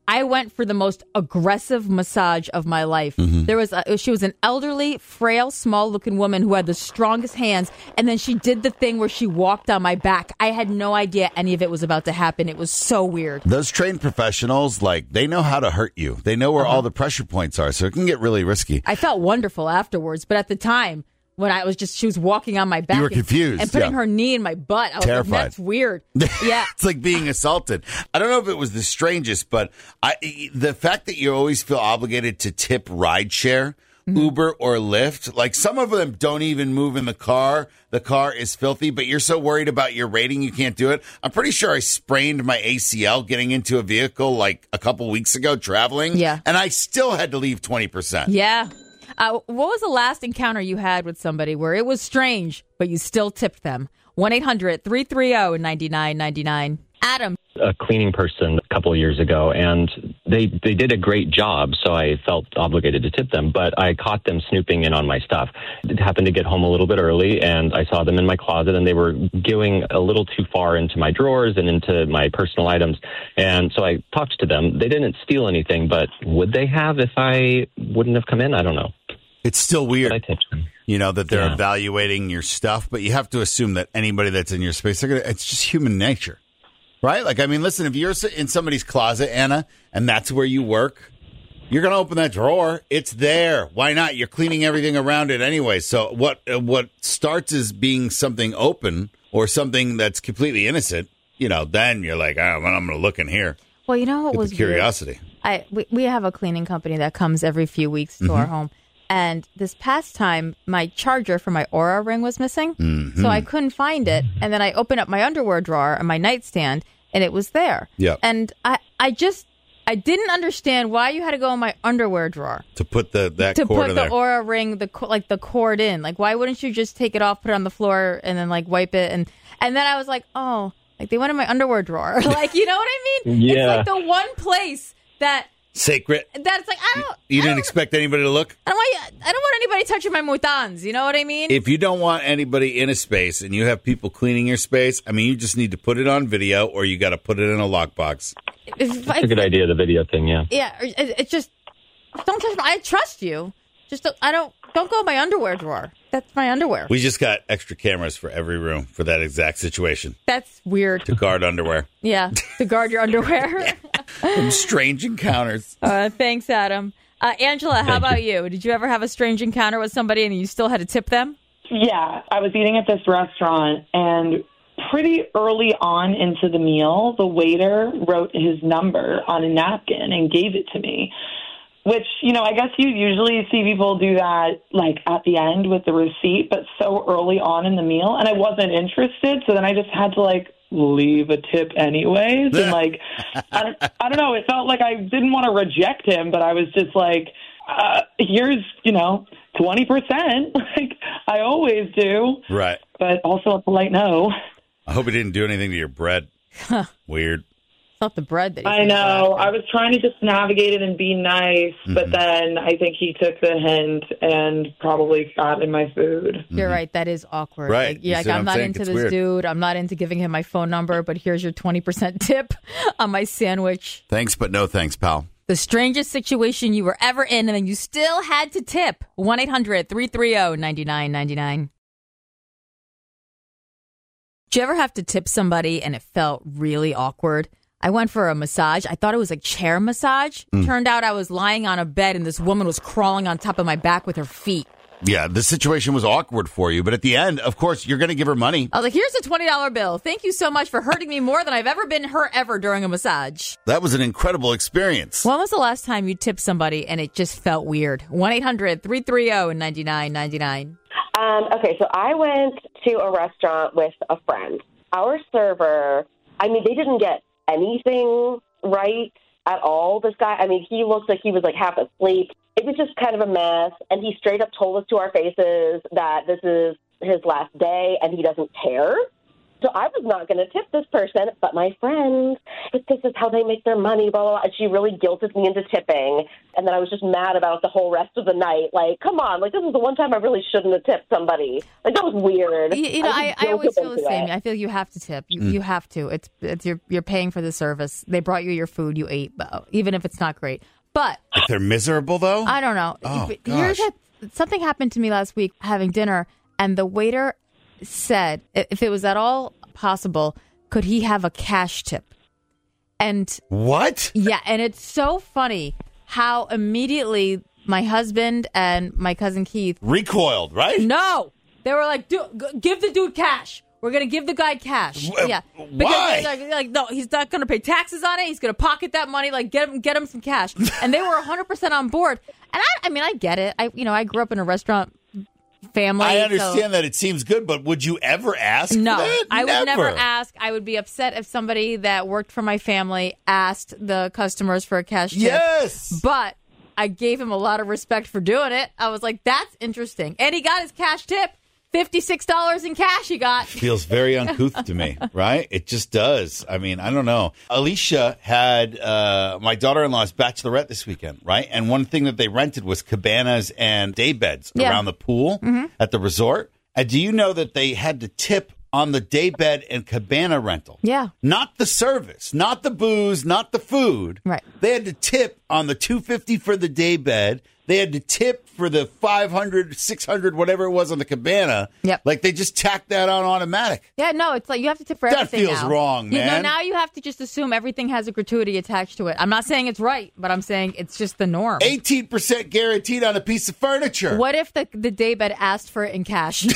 I went for the most aggressive massage of my life. Mm-hmm. There was a, she was an elderly, frail, small-looking woman who had the strongest hands, and then she did the thing where she walked on my back. I had no idea any of it was about to happen. It was so weird. Those trained professionals, like, they know how to hurt you. They know where Uh-huh. all the pressure points are, so it can get really risky. I felt wonderful afterwards, but at the time, when I was just, she was walking on my back. You were and- confused, And putting yeah. her knee in my butt. I was Terrified. like, that's weird. Yeah. It's like being assaulted. I don't know if it was the strangest, but I, the fact that you always feel obligated to tip rideshare, Mm-hmm. Uber or Lyft, like some of them don't even move in the car. The car is filthy, but you're so worried about your rating you can't do it. I'm pretty sure I sprained my A C L getting into a vehicle like a couple weeks ago traveling. Yeah. And I still had to leave twenty percent. Yeah. Uh, what was the last encounter you had with somebody where it was strange, but you still tipped them? one eight hundred three three zero nine nine nine nine. Adam. A cleaning person a couple of years ago, and they they did a great job, so I felt obligated to tip them, but I caught them snooping in on my stuff. It happened to get home a little bit early, and I saw them in my closet, and they were going a little too far into my drawers and into my personal items, and so I talked to them. They didn't steal anything, but would they have if I wouldn't have come in? I don't know. It's still weird. But I tipped them. You know, that they're Yeah. evaluating your stuff, but you have to assume that anybody that's in your space, they're gonna, it's just human nature. Right? Like, I mean, listen, if you're in somebody's closet, Anna, and that's where you work, you're going to open that drawer. It's there. Why not? You're cleaning everything around it anyway. So what uh, what starts as being something open or something that's completely innocent, you know, then you're like, oh, well, I'm going to look in here. Well, you know what Get was the curiosity. weird? I we, we have a cleaning company that comes every few weeks to our Mhm. home. And this past time, my charger for my Aura ring was missing. Mhm. So I couldn't find it. And then I opened up my underwear drawer and my nightstand, and it was there. Yep. And I, I just, I didn't understand why you had to go in my underwear drawer To put the that to cord put in the there. Aura ring, the co- like the cord in. Like, why wouldn't you just take it off, put it on the floor, and then like wipe it? And and then I was like, oh, like they went in my underwear drawer. Like, you know what I mean? Yeah. It's like the one place that Sacred. that's like I don't, You didn't expect anybody to look? I don't want you, I don't want anybody touching my mutans. You know what I mean? If you don't want anybody in a space and you have people cleaning your space, I mean, you just need to put it on video or you got to put it in a lockbox. If That's I- a good idea, the video thing, yeah. Yeah, it, it's just don't touch. My, I trust you. Just don't, I don't don't go in my underwear drawer. That's my underwear. We just got extra cameras for every room for that exact situation That's weird. to guard underwear. Yeah, to guard your underwear. Some strange encounters. Uh, thanks, Adam. Uh, Angela, how about you? Did you ever have a strange encounter with somebody and you still had to tip them? Yeah, I was eating at this restaurant, and pretty early on into the meal, the waiter wrote his number on a napkin and gave it to me, which, you know, I guess you usually see people do that, like, at the end with the receipt, but so early on in the meal, and I wasn't interested, so then I just had to, like, leave a tip anyways, and, like, I don't, I don't know, it felt like I didn't want to reject him, but I was just like, uh, here's, you know, twenty percent, like I always do, Right. but also a polite no. I hope he didn't do anything to your bread. Weird. It's not the bread that he I know. I was trying to just navigate it and be nice, but then I think he took the hint and probably got in my food. You're right. That is awkward. Right. Like, You yeah, see like, what I'm I'm not saying? into It's this weird. dude. I'm not into giving him my phone number, but here's your twenty percent tip on my sandwich. Thanks, but no thanks, pal. The strangest situation you were ever in, and then you still had to tip. one eight hundred three three zero nine nine nine nine. Did you ever have to tip somebody and it felt really awkward? I went for a massage. I thought it was a chair massage. Mm. Turned out I was lying on a bed and this woman was crawling on top of my back with her feet. Yeah, this situation was awkward for you, but at the end, of course, you're going to give her money. I was like, here's a twenty dollar bill. Thank you so much for hurting me more than I've ever been hurt ever during a massage. That was an incredible experience. When was the last time you tipped somebody and it just felt weird? one eight hundred three three zero nine nine nine nine. Um, okay, so I went to a restaurant with a friend. Our server, I mean, they didn't get anything right at all, this guy. I mean, he looked like he was like half asleep. It was just kind of a mess, and he straight up told us to our faces that this is his last day and he doesn't care. So I was not going to tip this person, but my friend, but this is how they make their money, blah, blah, blah. And she really guilted me into tipping. And then I was just mad about it the whole rest of the night. Like, come on. Like, this is the one time I really shouldn't have tipped somebody. Like, that was weird. You, you know, I, I, I always feel the same. It. I feel you have to tip. You, Mm. you have to. It's it's you're, you're paying for the service. They brought you your food. You ate, even if it's not great. But If they're miserable, though? I don't know. Oh, But Here's gosh. a, something happened to me last week having dinner, and the waiter said, if it was at all possible, could he have a cash tip? And what? Yeah, and it's so funny how immediately my husband and my cousin Keith recoiled, right? No, they were like, "Dude, g- give the dude cash. We're gonna give the guy cash." Wh- yeah, why? Because like, like, no, he's not gonna pay taxes on it. He's gonna pocket that money. Like, get him, get him some cash. And they were one hundred percent on board. And I, I mean, I get it. I, you know, I grew up in a restaurant family. I understand so- that it seems good, but would you ever ask? No, for that? I would never Never. ask. I would be upset if somebody that worked for my family asked the customers for a cash tip. Yes. But I gave him a lot of respect for doing it. I was like, that's interesting. And he got his cash tip. fifty-six dollars in cash he got. Feels very uncouth to me, right? It just does. I mean, I don't know. Alicia had uh, my daughter-in-law's bachelorette this weekend, right? And one thing that they rented was cabanas and day beds Yeah. around the pool Mhm. at the resort. And do you know that they had to tip on the day bed and cabana rental? Yeah. Not the service, not the booze, not the food. Right. They had to tip on the two hundred fifty dollars for the day bed. They had to tip for the five hundred, six hundred, whatever it was on the cabana. Yep. Like they just tacked that on automatic. Yeah, no, it's like you have to tip for That everything feels now. wrong, You know, man. now you have to just assume everything has a gratuity attached to it. I'm not saying it's right, but I'm saying it's just the norm. eighteen percent guaranteed on a piece of furniture. What if the the daybed asked for it in cash?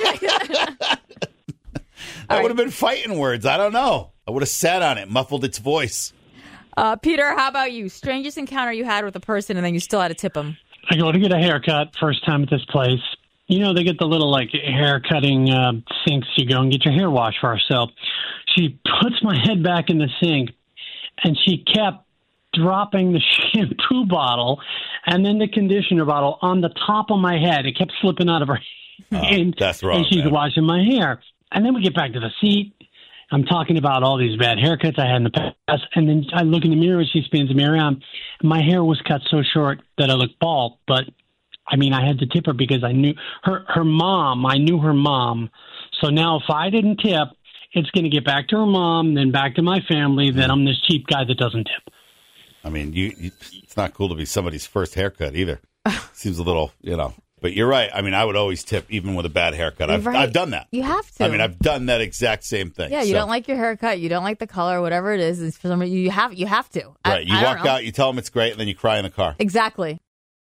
That would have been fighting words. I don't know. I would have sat on it, muffled its voice. uh, Peter, how about you? Strangest encounter you had with a person, and then you still had to tip them. I go to get a haircut first time at this place. You know, they get the little like hair cutting uh, sinks. You go and get your hair washed first. So she puts my head back in the sink, and she kept dropping the shampoo bottle and then the conditioner bottle on the top of my head. It kept slipping out of her hand. That's wrong, And she's man. washing my hair. And then we get back to the seat. I'm talking about all these bad haircuts I had in the past. And then I look in the mirror and she spins me around. My hair was cut so short that I looked bald. But, I mean, I had to tip her because I knew her, her mom. I knew her mom. So now if I didn't tip, it's going to get back to her mom, then back to my family, then I'm this cheap guy that doesn't tip. I mean, you, you, it's not cool to be somebody's first haircut either. Seems a little, you know. But you're right. I mean, I would always tip even with a bad haircut. I've, Right. I've done that. You have to. I mean, I've done that exact same thing. Yeah, you So- don't like your haircut, you don't like the color, whatever it is. It's for some reason you have you have to. I- Right. You I don't walk know. out, you tell them it's great, and then you cry in the car. Exactly.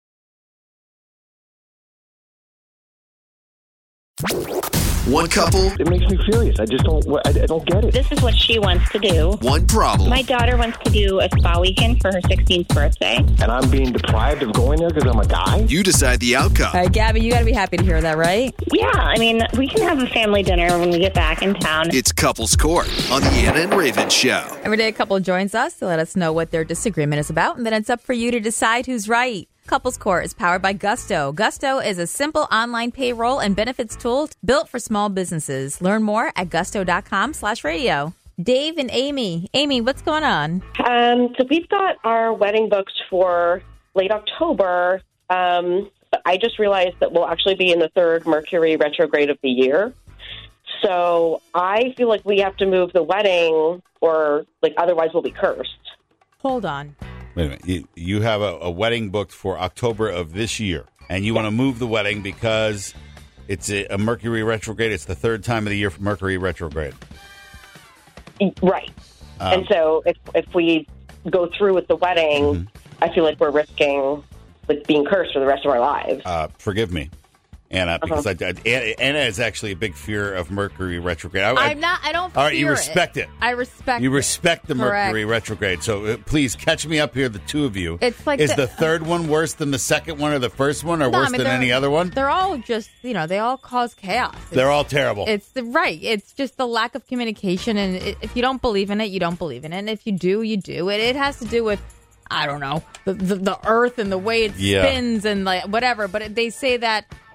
One couple. It makes me furious. I just don't. I, I don't get it. This is what she wants to do. One problem. My daughter wants to do a spa weekend for her sixteenth birthday. And I'm being deprived of going there because I'm a guy. You decide the outcome. All right, Gabby, you got to be happy to hear that, right? Yeah, I mean, we can have a family dinner when we get back in town. It's Couples Court on the Anna and Raven Show. Every day a couple joins us to let us know what their disagreement is about, and then it's up for you to decide who's right. Couples Court is powered by Gusto. Gusto is a simple online payroll and benefits tool built for small businesses. Learn more at gusto.com slash radio. Dave and Amy. Amy, what's going on? Um, so we've got our wedding booked for late October. Um, but I just realized that we'll actually be in the third Mercury retrograde of the year. So I feel like we have to move the wedding, or like otherwise we'll be cursed. Hold on. Wait a minute. You, you have a, a wedding booked for October of this year, and you want to move the wedding because it's a, a Mercury retrograde. It's the third time of the year for Mercury retrograde. Right. Um, and so if if we go through with the wedding, Mm-hmm. I feel like we're risking like being cursed for the rest of our lives. Uh, forgive me, Anna, because Uh-huh. I, I, Anna is actually a big fear of Mercury retrograde. I, I- I'm not, I don't All right, you fear respect it. I respect You it. respect the Correct. Mercury retrograde. So uh, please catch me up here, the two of you. It's like is the- the, third one worse than the second one or the first one or No, I worse mean, than they're- any other one? They're all just, you know, they all cause chaos. It's- They're all terrible. It's the right. It's just the lack of communication. And it, if you don't believe in it, you don't believe in it. And if you do, you do. It, it has to do with, I don't know, the, the, the earth and the way it Yeah. spins and like whatever. But it, they say that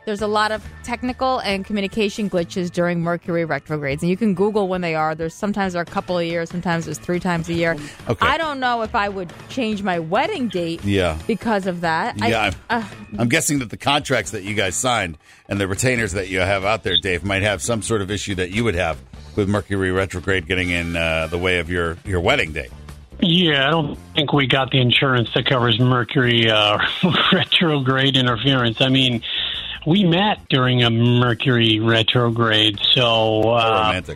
there's a lot of technical and communication glitches during Mercury retrogrades. And you can Google when they are. There's sometimes they're a couple of years, sometimes it's three times a year. Okay. I don't know if I would change my wedding date Yeah. because of that. Yeah, I, I'm, uh, I'm guessing that the contracts that you guys signed and the retainers that you have out there, Dave, might have some sort of issue that you would have with Mercury retrograde getting in uh, the way of your, your wedding date. Yeah, I don't think we got the insurance that covers Mercury uh, retrograde interference. I mean, we met during a Mercury retrograde, so... Uh, How romantic.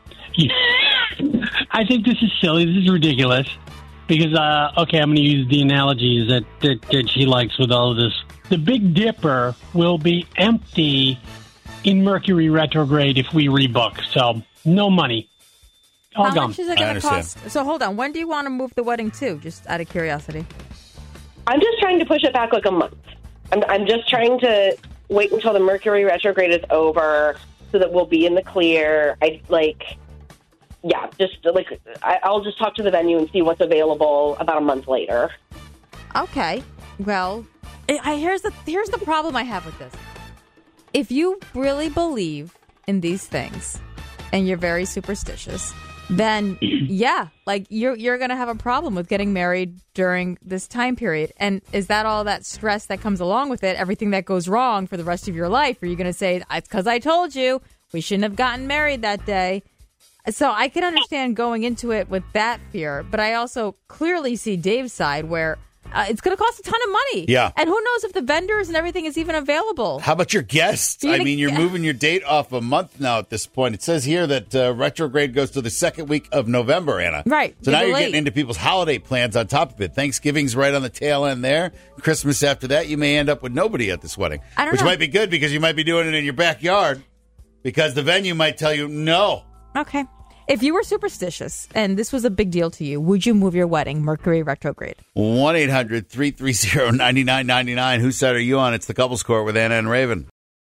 I think this is silly. This is ridiculous. Because, uh, okay, I'm going to use the analogies that, that, that she likes with all of this. The Big Dipper will be empty in Mercury retrograde if we rebook, so no money. All how gone. much is it going to cost? So hold on. When do you want to move the wedding to? Just out of curiosity. I'm just trying to push it back like a month. I'm, I'm just trying to wait until the Mercury retrograde is over so that we'll be in the clear. I like, yeah, just like I, I'll just talk to the venue and see what's available about a month later. Okay. Well, I, I- here's the here's the problem I have with this. If you really believe in these things and you're very superstitious, then yeah, like you're you're gonna have a problem with getting married during this time period. And is that all that stress that comes along with it? Everything that goes wrong for the rest of your life? Are you gonna say, "It's because I told you we shouldn't have gotten married that day"? So I can understand going into it with that fear, but I also clearly see Dave's side where uh, it's going to cost a ton of money. Yeah. And who knows if the vendors and everything is even available. How about your guests? You're I gonna- mean, you're moving your date off a month now at this point. It says here that uh, retrograde goes to the second week of November, Anna. Right. So now You're you're late. getting into people's holiday plans on top of it. Thanksgiving's right on the tail end there. Christmas after that, you may end up with nobody at this wedding. I don't which know. might be good because you might be doing it in your backyard because the venue might tell you no. Okay. If you were superstitious and this was a big deal to you, would you move your wedding Mercury retrograde? one eight hundred three three zero nine nine nine nine. Whose side are you on? It's the Couples Court with Anna and Raven.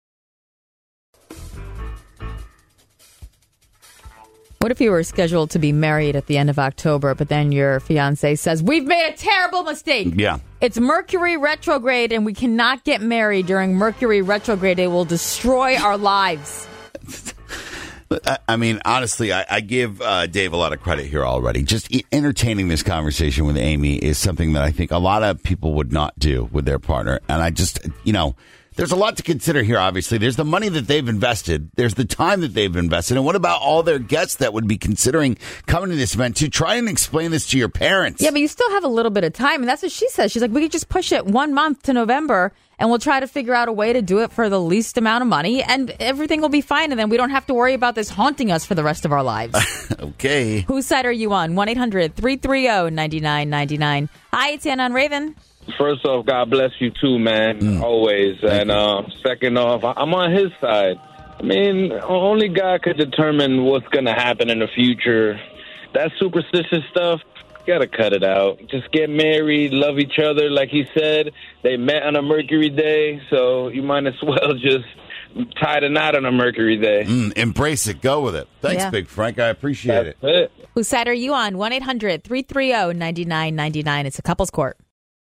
What if you were scheduled to be married at the end of October, but then your fiance says, "We've made a terrible mistake. Yeah. It's Mercury retrograde and we cannot get married during Mercury retrograde. It will destroy our lives." I- I mean, honestly, I, I give uh, Dave a lot of credit here already. Just e- entertaining this conversation with Amy is something that I think a lot of people would not do with their partner. And I just, you know, there's a lot to consider here, obviously. There's the money that they've invested. There's the time that they've invested. And what about all their guests that would be considering coming to this event? To try and explain this to your parents. Yeah, but you still have a little bit of time. And that's what she says. She's like, we could just push it one month to November and we'll try to figure out a way to do it for the least amount of money and everything will be fine. And then we don't have to worry about this haunting us for the rest of our lives. Okay. Whose side are you on? one eight hundred three three zero nine nine nine nine. Hi, it's Anna and Raven. First off, God bless you too, man. Always. And uh, second off, I- I'm on his side. I mean, only God could determine what's going to happen in the future. That superstitious stuff, gotta cut it out. Just get married, love each other. Like he said, they met on a Mercury day, so you might as well just tie the knot on a Mercury day. Mm, embrace it. Go with it. Thanks, Yeah. Big Frank. I appreciate That's it. it. Whose side are you on? one eight hundred three three zero nine nine nine nine. It's a couples court.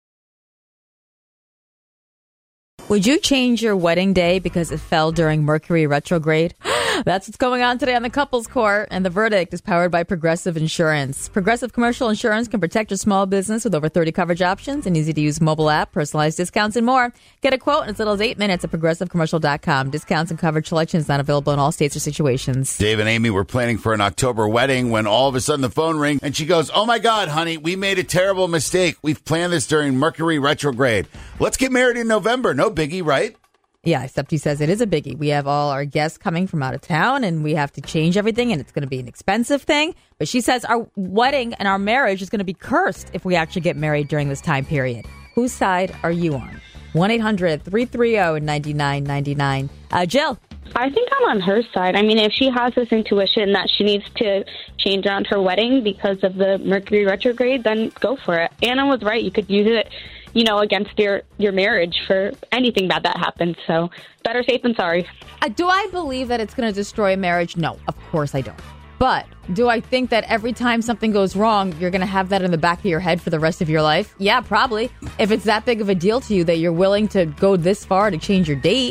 Would you change your wedding day because it fell during Mercury retrograde? That's what's going on today on the Couples Court, and the verdict is powered by Progressive Insurance. Progressive Commercial Insurance can protect your small business with over thirty coverage options, an easy-to-use mobile app, personalized discounts, and more. Get a quote in as little as eight minutes at progressive commercial dot com. Discounts and coverage selections not available in all states or situations. Dave and Amy were planning for an October wedding when all of a sudden the phone rings and she goes, "Oh my God, honey, we made a terrible mistake. We've planned this during Mercury retrograde. Let's get married in November." No biggie, right? Yeah, except he says it is a biggie. We have all our guests coming from out of town and we have to change everything and it's going to be an expensive thing. But she says our wedding and our marriage is going to be cursed if we actually get married during this time period. Whose side are you on? one eight hundred three three zero nine nine nine nine. Uh, Jill. I think I'm on her side. I mean, if she has this intuition that she needs to change around her wedding because of the Mercury retrograde, then go for it. Anna was right. You could use it, you know, against your, your marriage for anything bad that happens. So better safe than sorry. Uh, do I believe that it's going to destroy a marriage? No, of course I don't. But do I think that every time something goes wrong, you're going to have that in the back of your head for the rest of your life? Yeah, probably. If it's that big of a deal to you that you're willing to go this far to change your date.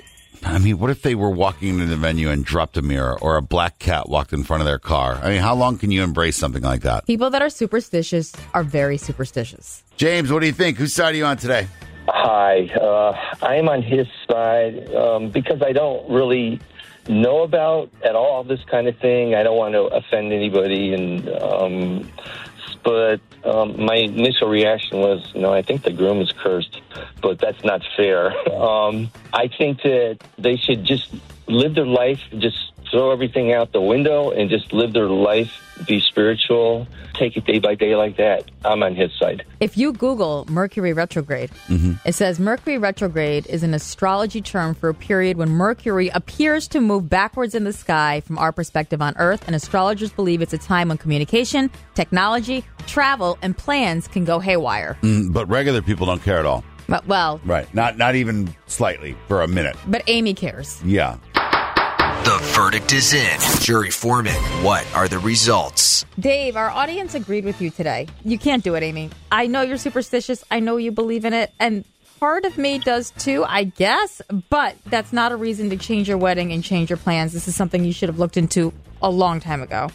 I mean, what if they were walking into the venue and dropped a mirror, or a black cat walked in front of their car? I mean, how long can you embrace something like that? People that are superstitious are very superstitious. James, what do you think? Whose side are you on today? Hi, uh, I am on his side um, because I don't really know about at all this kind of thing. I don't want to offend anybody, and um, but um, my initial reaction was, no, I think the groom is cursed, but that's not fair. Um, I think that they should just live their life, just throw everything out the window and just live their life, be spiritual, take it day by day like that. I'm on his side. If you Google Mercury retrograde, mm-hmm. it says Mercury retrograde is an astrology term for a period when Mercury appears to move backwards in the sky from our perspective on Earth, and astrologers believe it's a time when communication, technology, travel, and plans can go haywire. Mm, but regular people don't care at all. But, well, Right. Not not even slightly for a minute. but Amy cares. Yeah. The verdict is in. Jury foreman, what are the results? Dave, our audience agreed with you today. You can't do it, Amy. I know you're superstitious. I know you believe in it. And part of me does too, I guess. But that's not a reason to change your wedding and change your plans. This is something you should have looked into a long time ago.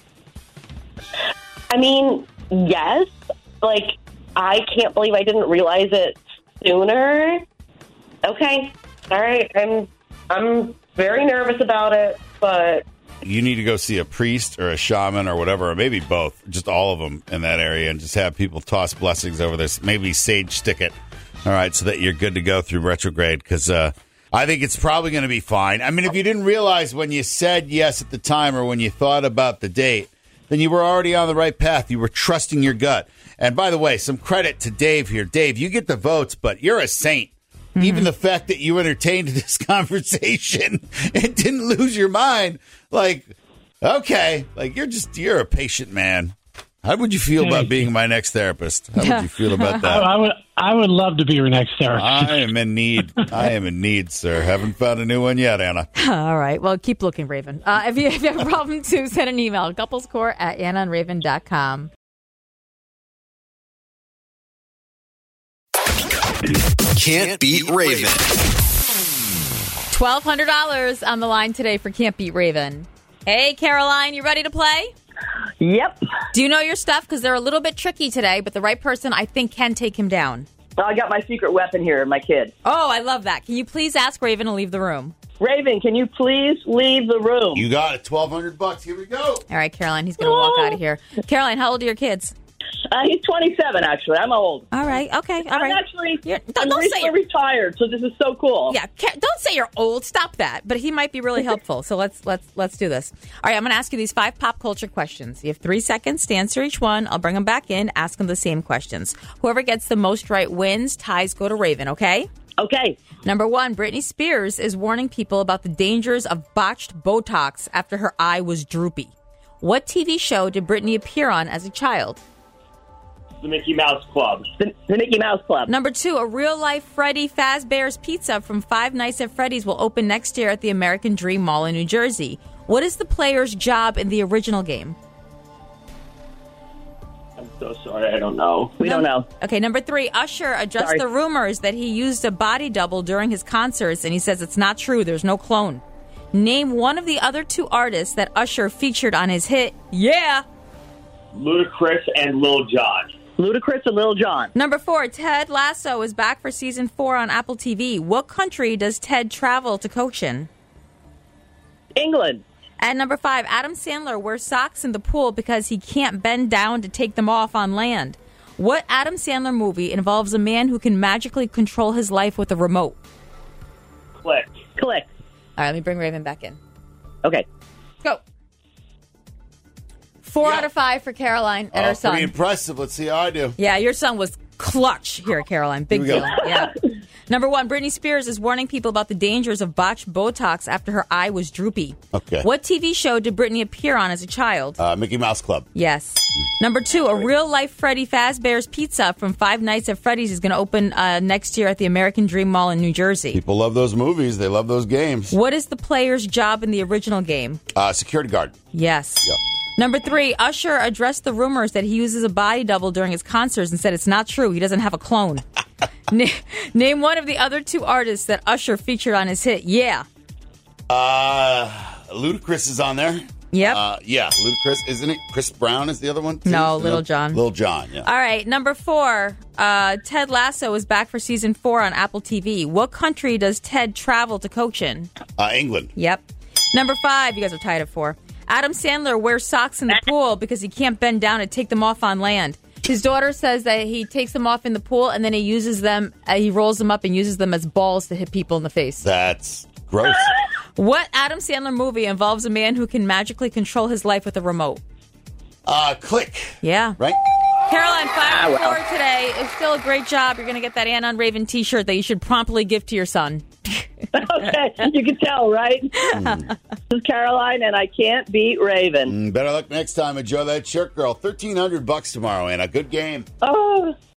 I mean, yes. Like, I can't believe I didn't realize it sooner. Okay. All right. I'm, I'm very nervous about it, but You need to go see a priest or a shaman or whatever, or maybe both, just all of them in that area, and just have people toss blessings over this. Maybe sage stick it, all right, so that you're good to go through retrograde, because uh, I think it's probably going to be fine. I mean, if you didn't realize when you said yes at the time or when you thought about the date, then you were already on the right path. You were trusting your gut. And by the way, some credit to Dave here. Dave, you get the votes, but you're a saint. Mm-hmm. Even the fact that you entertained this conversation and didn't lose your mind, like, okay, like you're just, you're a patient man. How would you feel about being my next therapist? How would you feel about that? I would, I would love to be your next therapist. I am in need. I am in need, sir. Haven't found a new one yet, Anna. All right. Well, keep looking, Raven. Uh, if, you, if you have a problem, too, send an email, couplescore at anna and raven dot com. Can't beat Raven. twelve hundred dollars on the line today for Can't Beat Raven. Hey, Caroline, you ready to play? Yep. Do you know your stuff? Because they're a little bit tricky today, but the right person, I think, can take him down. Oh, I got my secret weapon here, my kid. Oh, I love that. Can you please ask Raven to leave the room? Raven, can you please leave the room? You got it. twelve hundred bucks. Here we go. All right, Caroline, he's going to walk out of here. Caroline, how old are your kids? Uh, he's twenty-seven, actually. I'm old. All right, okay, all I'm right. actually don't- I'm don't say recently retired, so this is so cool. Yeah, Ca- don't say you're old. Stop that. But he might be really helpful. So let's let's let's do this. All right, I'm going to ask you these five pop culture questions. You have three seconds to answer each one. I'll bring them back in, ask them the same questions. Whoever gets the most right wins. Ties go to Raven, okay? Okay. Number one, Britney Spears is warning people about the dangers of botched Botox after her eye was droopy. What T V show did Britney appear on as a child? The Mickey Mouse Club. The, the Mickey Mouse Club. Number two, a real-life Freddy Fazbear's Pizza from Five Nights at Freddy's will open next year at the American Dream Mall in New Jersey. What is the player's job in the original game? I'm so sorry, I don't know. We don't know. Okay, number three, Usher addressed Sorry. the rumors that he used a body double during his concerts, and he says it's not true. There's no clone. Name one of the other two artists that Usher featured on his hit, Yeah! Ludacris and Lil Jon. Ludacris and Lil Jon. Number four, Ted Lasso is back for season four on Apple T V. What country does Ted travel to coach in? England. And number five, Adam Sandler wears socks in the pool because he can't bend down to take them off on land. What Adam Sandler movie involves a man who can magically control his life with a remote? Click. Click. All right, let me bring Raven back in. Okay. Go. Four out of five for Caroline and Oh, her son. pretty impressive. Let's see how I do. Yeah, your son was clutch here, Caroline. Big Here we deal. go. Yeah. Number one, Britney Spears is warning people about the dangers of botched Botox after her eye was droopy. Okay. What T V show did Britney appear on as a child? Uh, Mickey Mouse Club. Yes. Number two, a real-life Freddy Fazbear's Pizza from Five Nights at Freddy's is going to open uh, next year at the American Dream Mall in New Jersey. People love those movies. They love those games. What is the player's job in the original game? Uh, security guard. Yes. Yep. Number three, Usher addressed the rumors that he uses a body double during his concerts and said it's not true. He doesn't have a clone. Na- name one of the other two artists that Usher featured on his hit, Yeah. Uh, Ludacris is on there. Yep. Uh, yeah, Ludacris, isn't it? Chris Brown is the other one? Too? No, Little John. Little John, yeah. All right, number four. Uh, Ted Lasso is back for season four on Apple T V. What country does Ted travel to coach in? Uh, England. Yep. Number five. You guys are tied at four. Adam Sandler wears socks in the pool because he can't bend down and take them off on land. His daughter says that he takes them off in the pool and then he uses them, uh, he rolls them up and uses them as balls to hit people in the face. That's gross. What Adam Sandler movie involves a man who can magically control his life with a remote? Uh, Click. Yeah. Right? Caroline, five Ah, and well. four today. It's still a great job. You're going to get that Ann on Raven t-shirt that you should promptly give to your son. Okay, you can tell, right? This is Caroline, and I can't beat Raven. Mm, better luck next time. Enjoy that shirt, girl. thirteen hundred bucks tomorrow, Anna. Good game. Oh.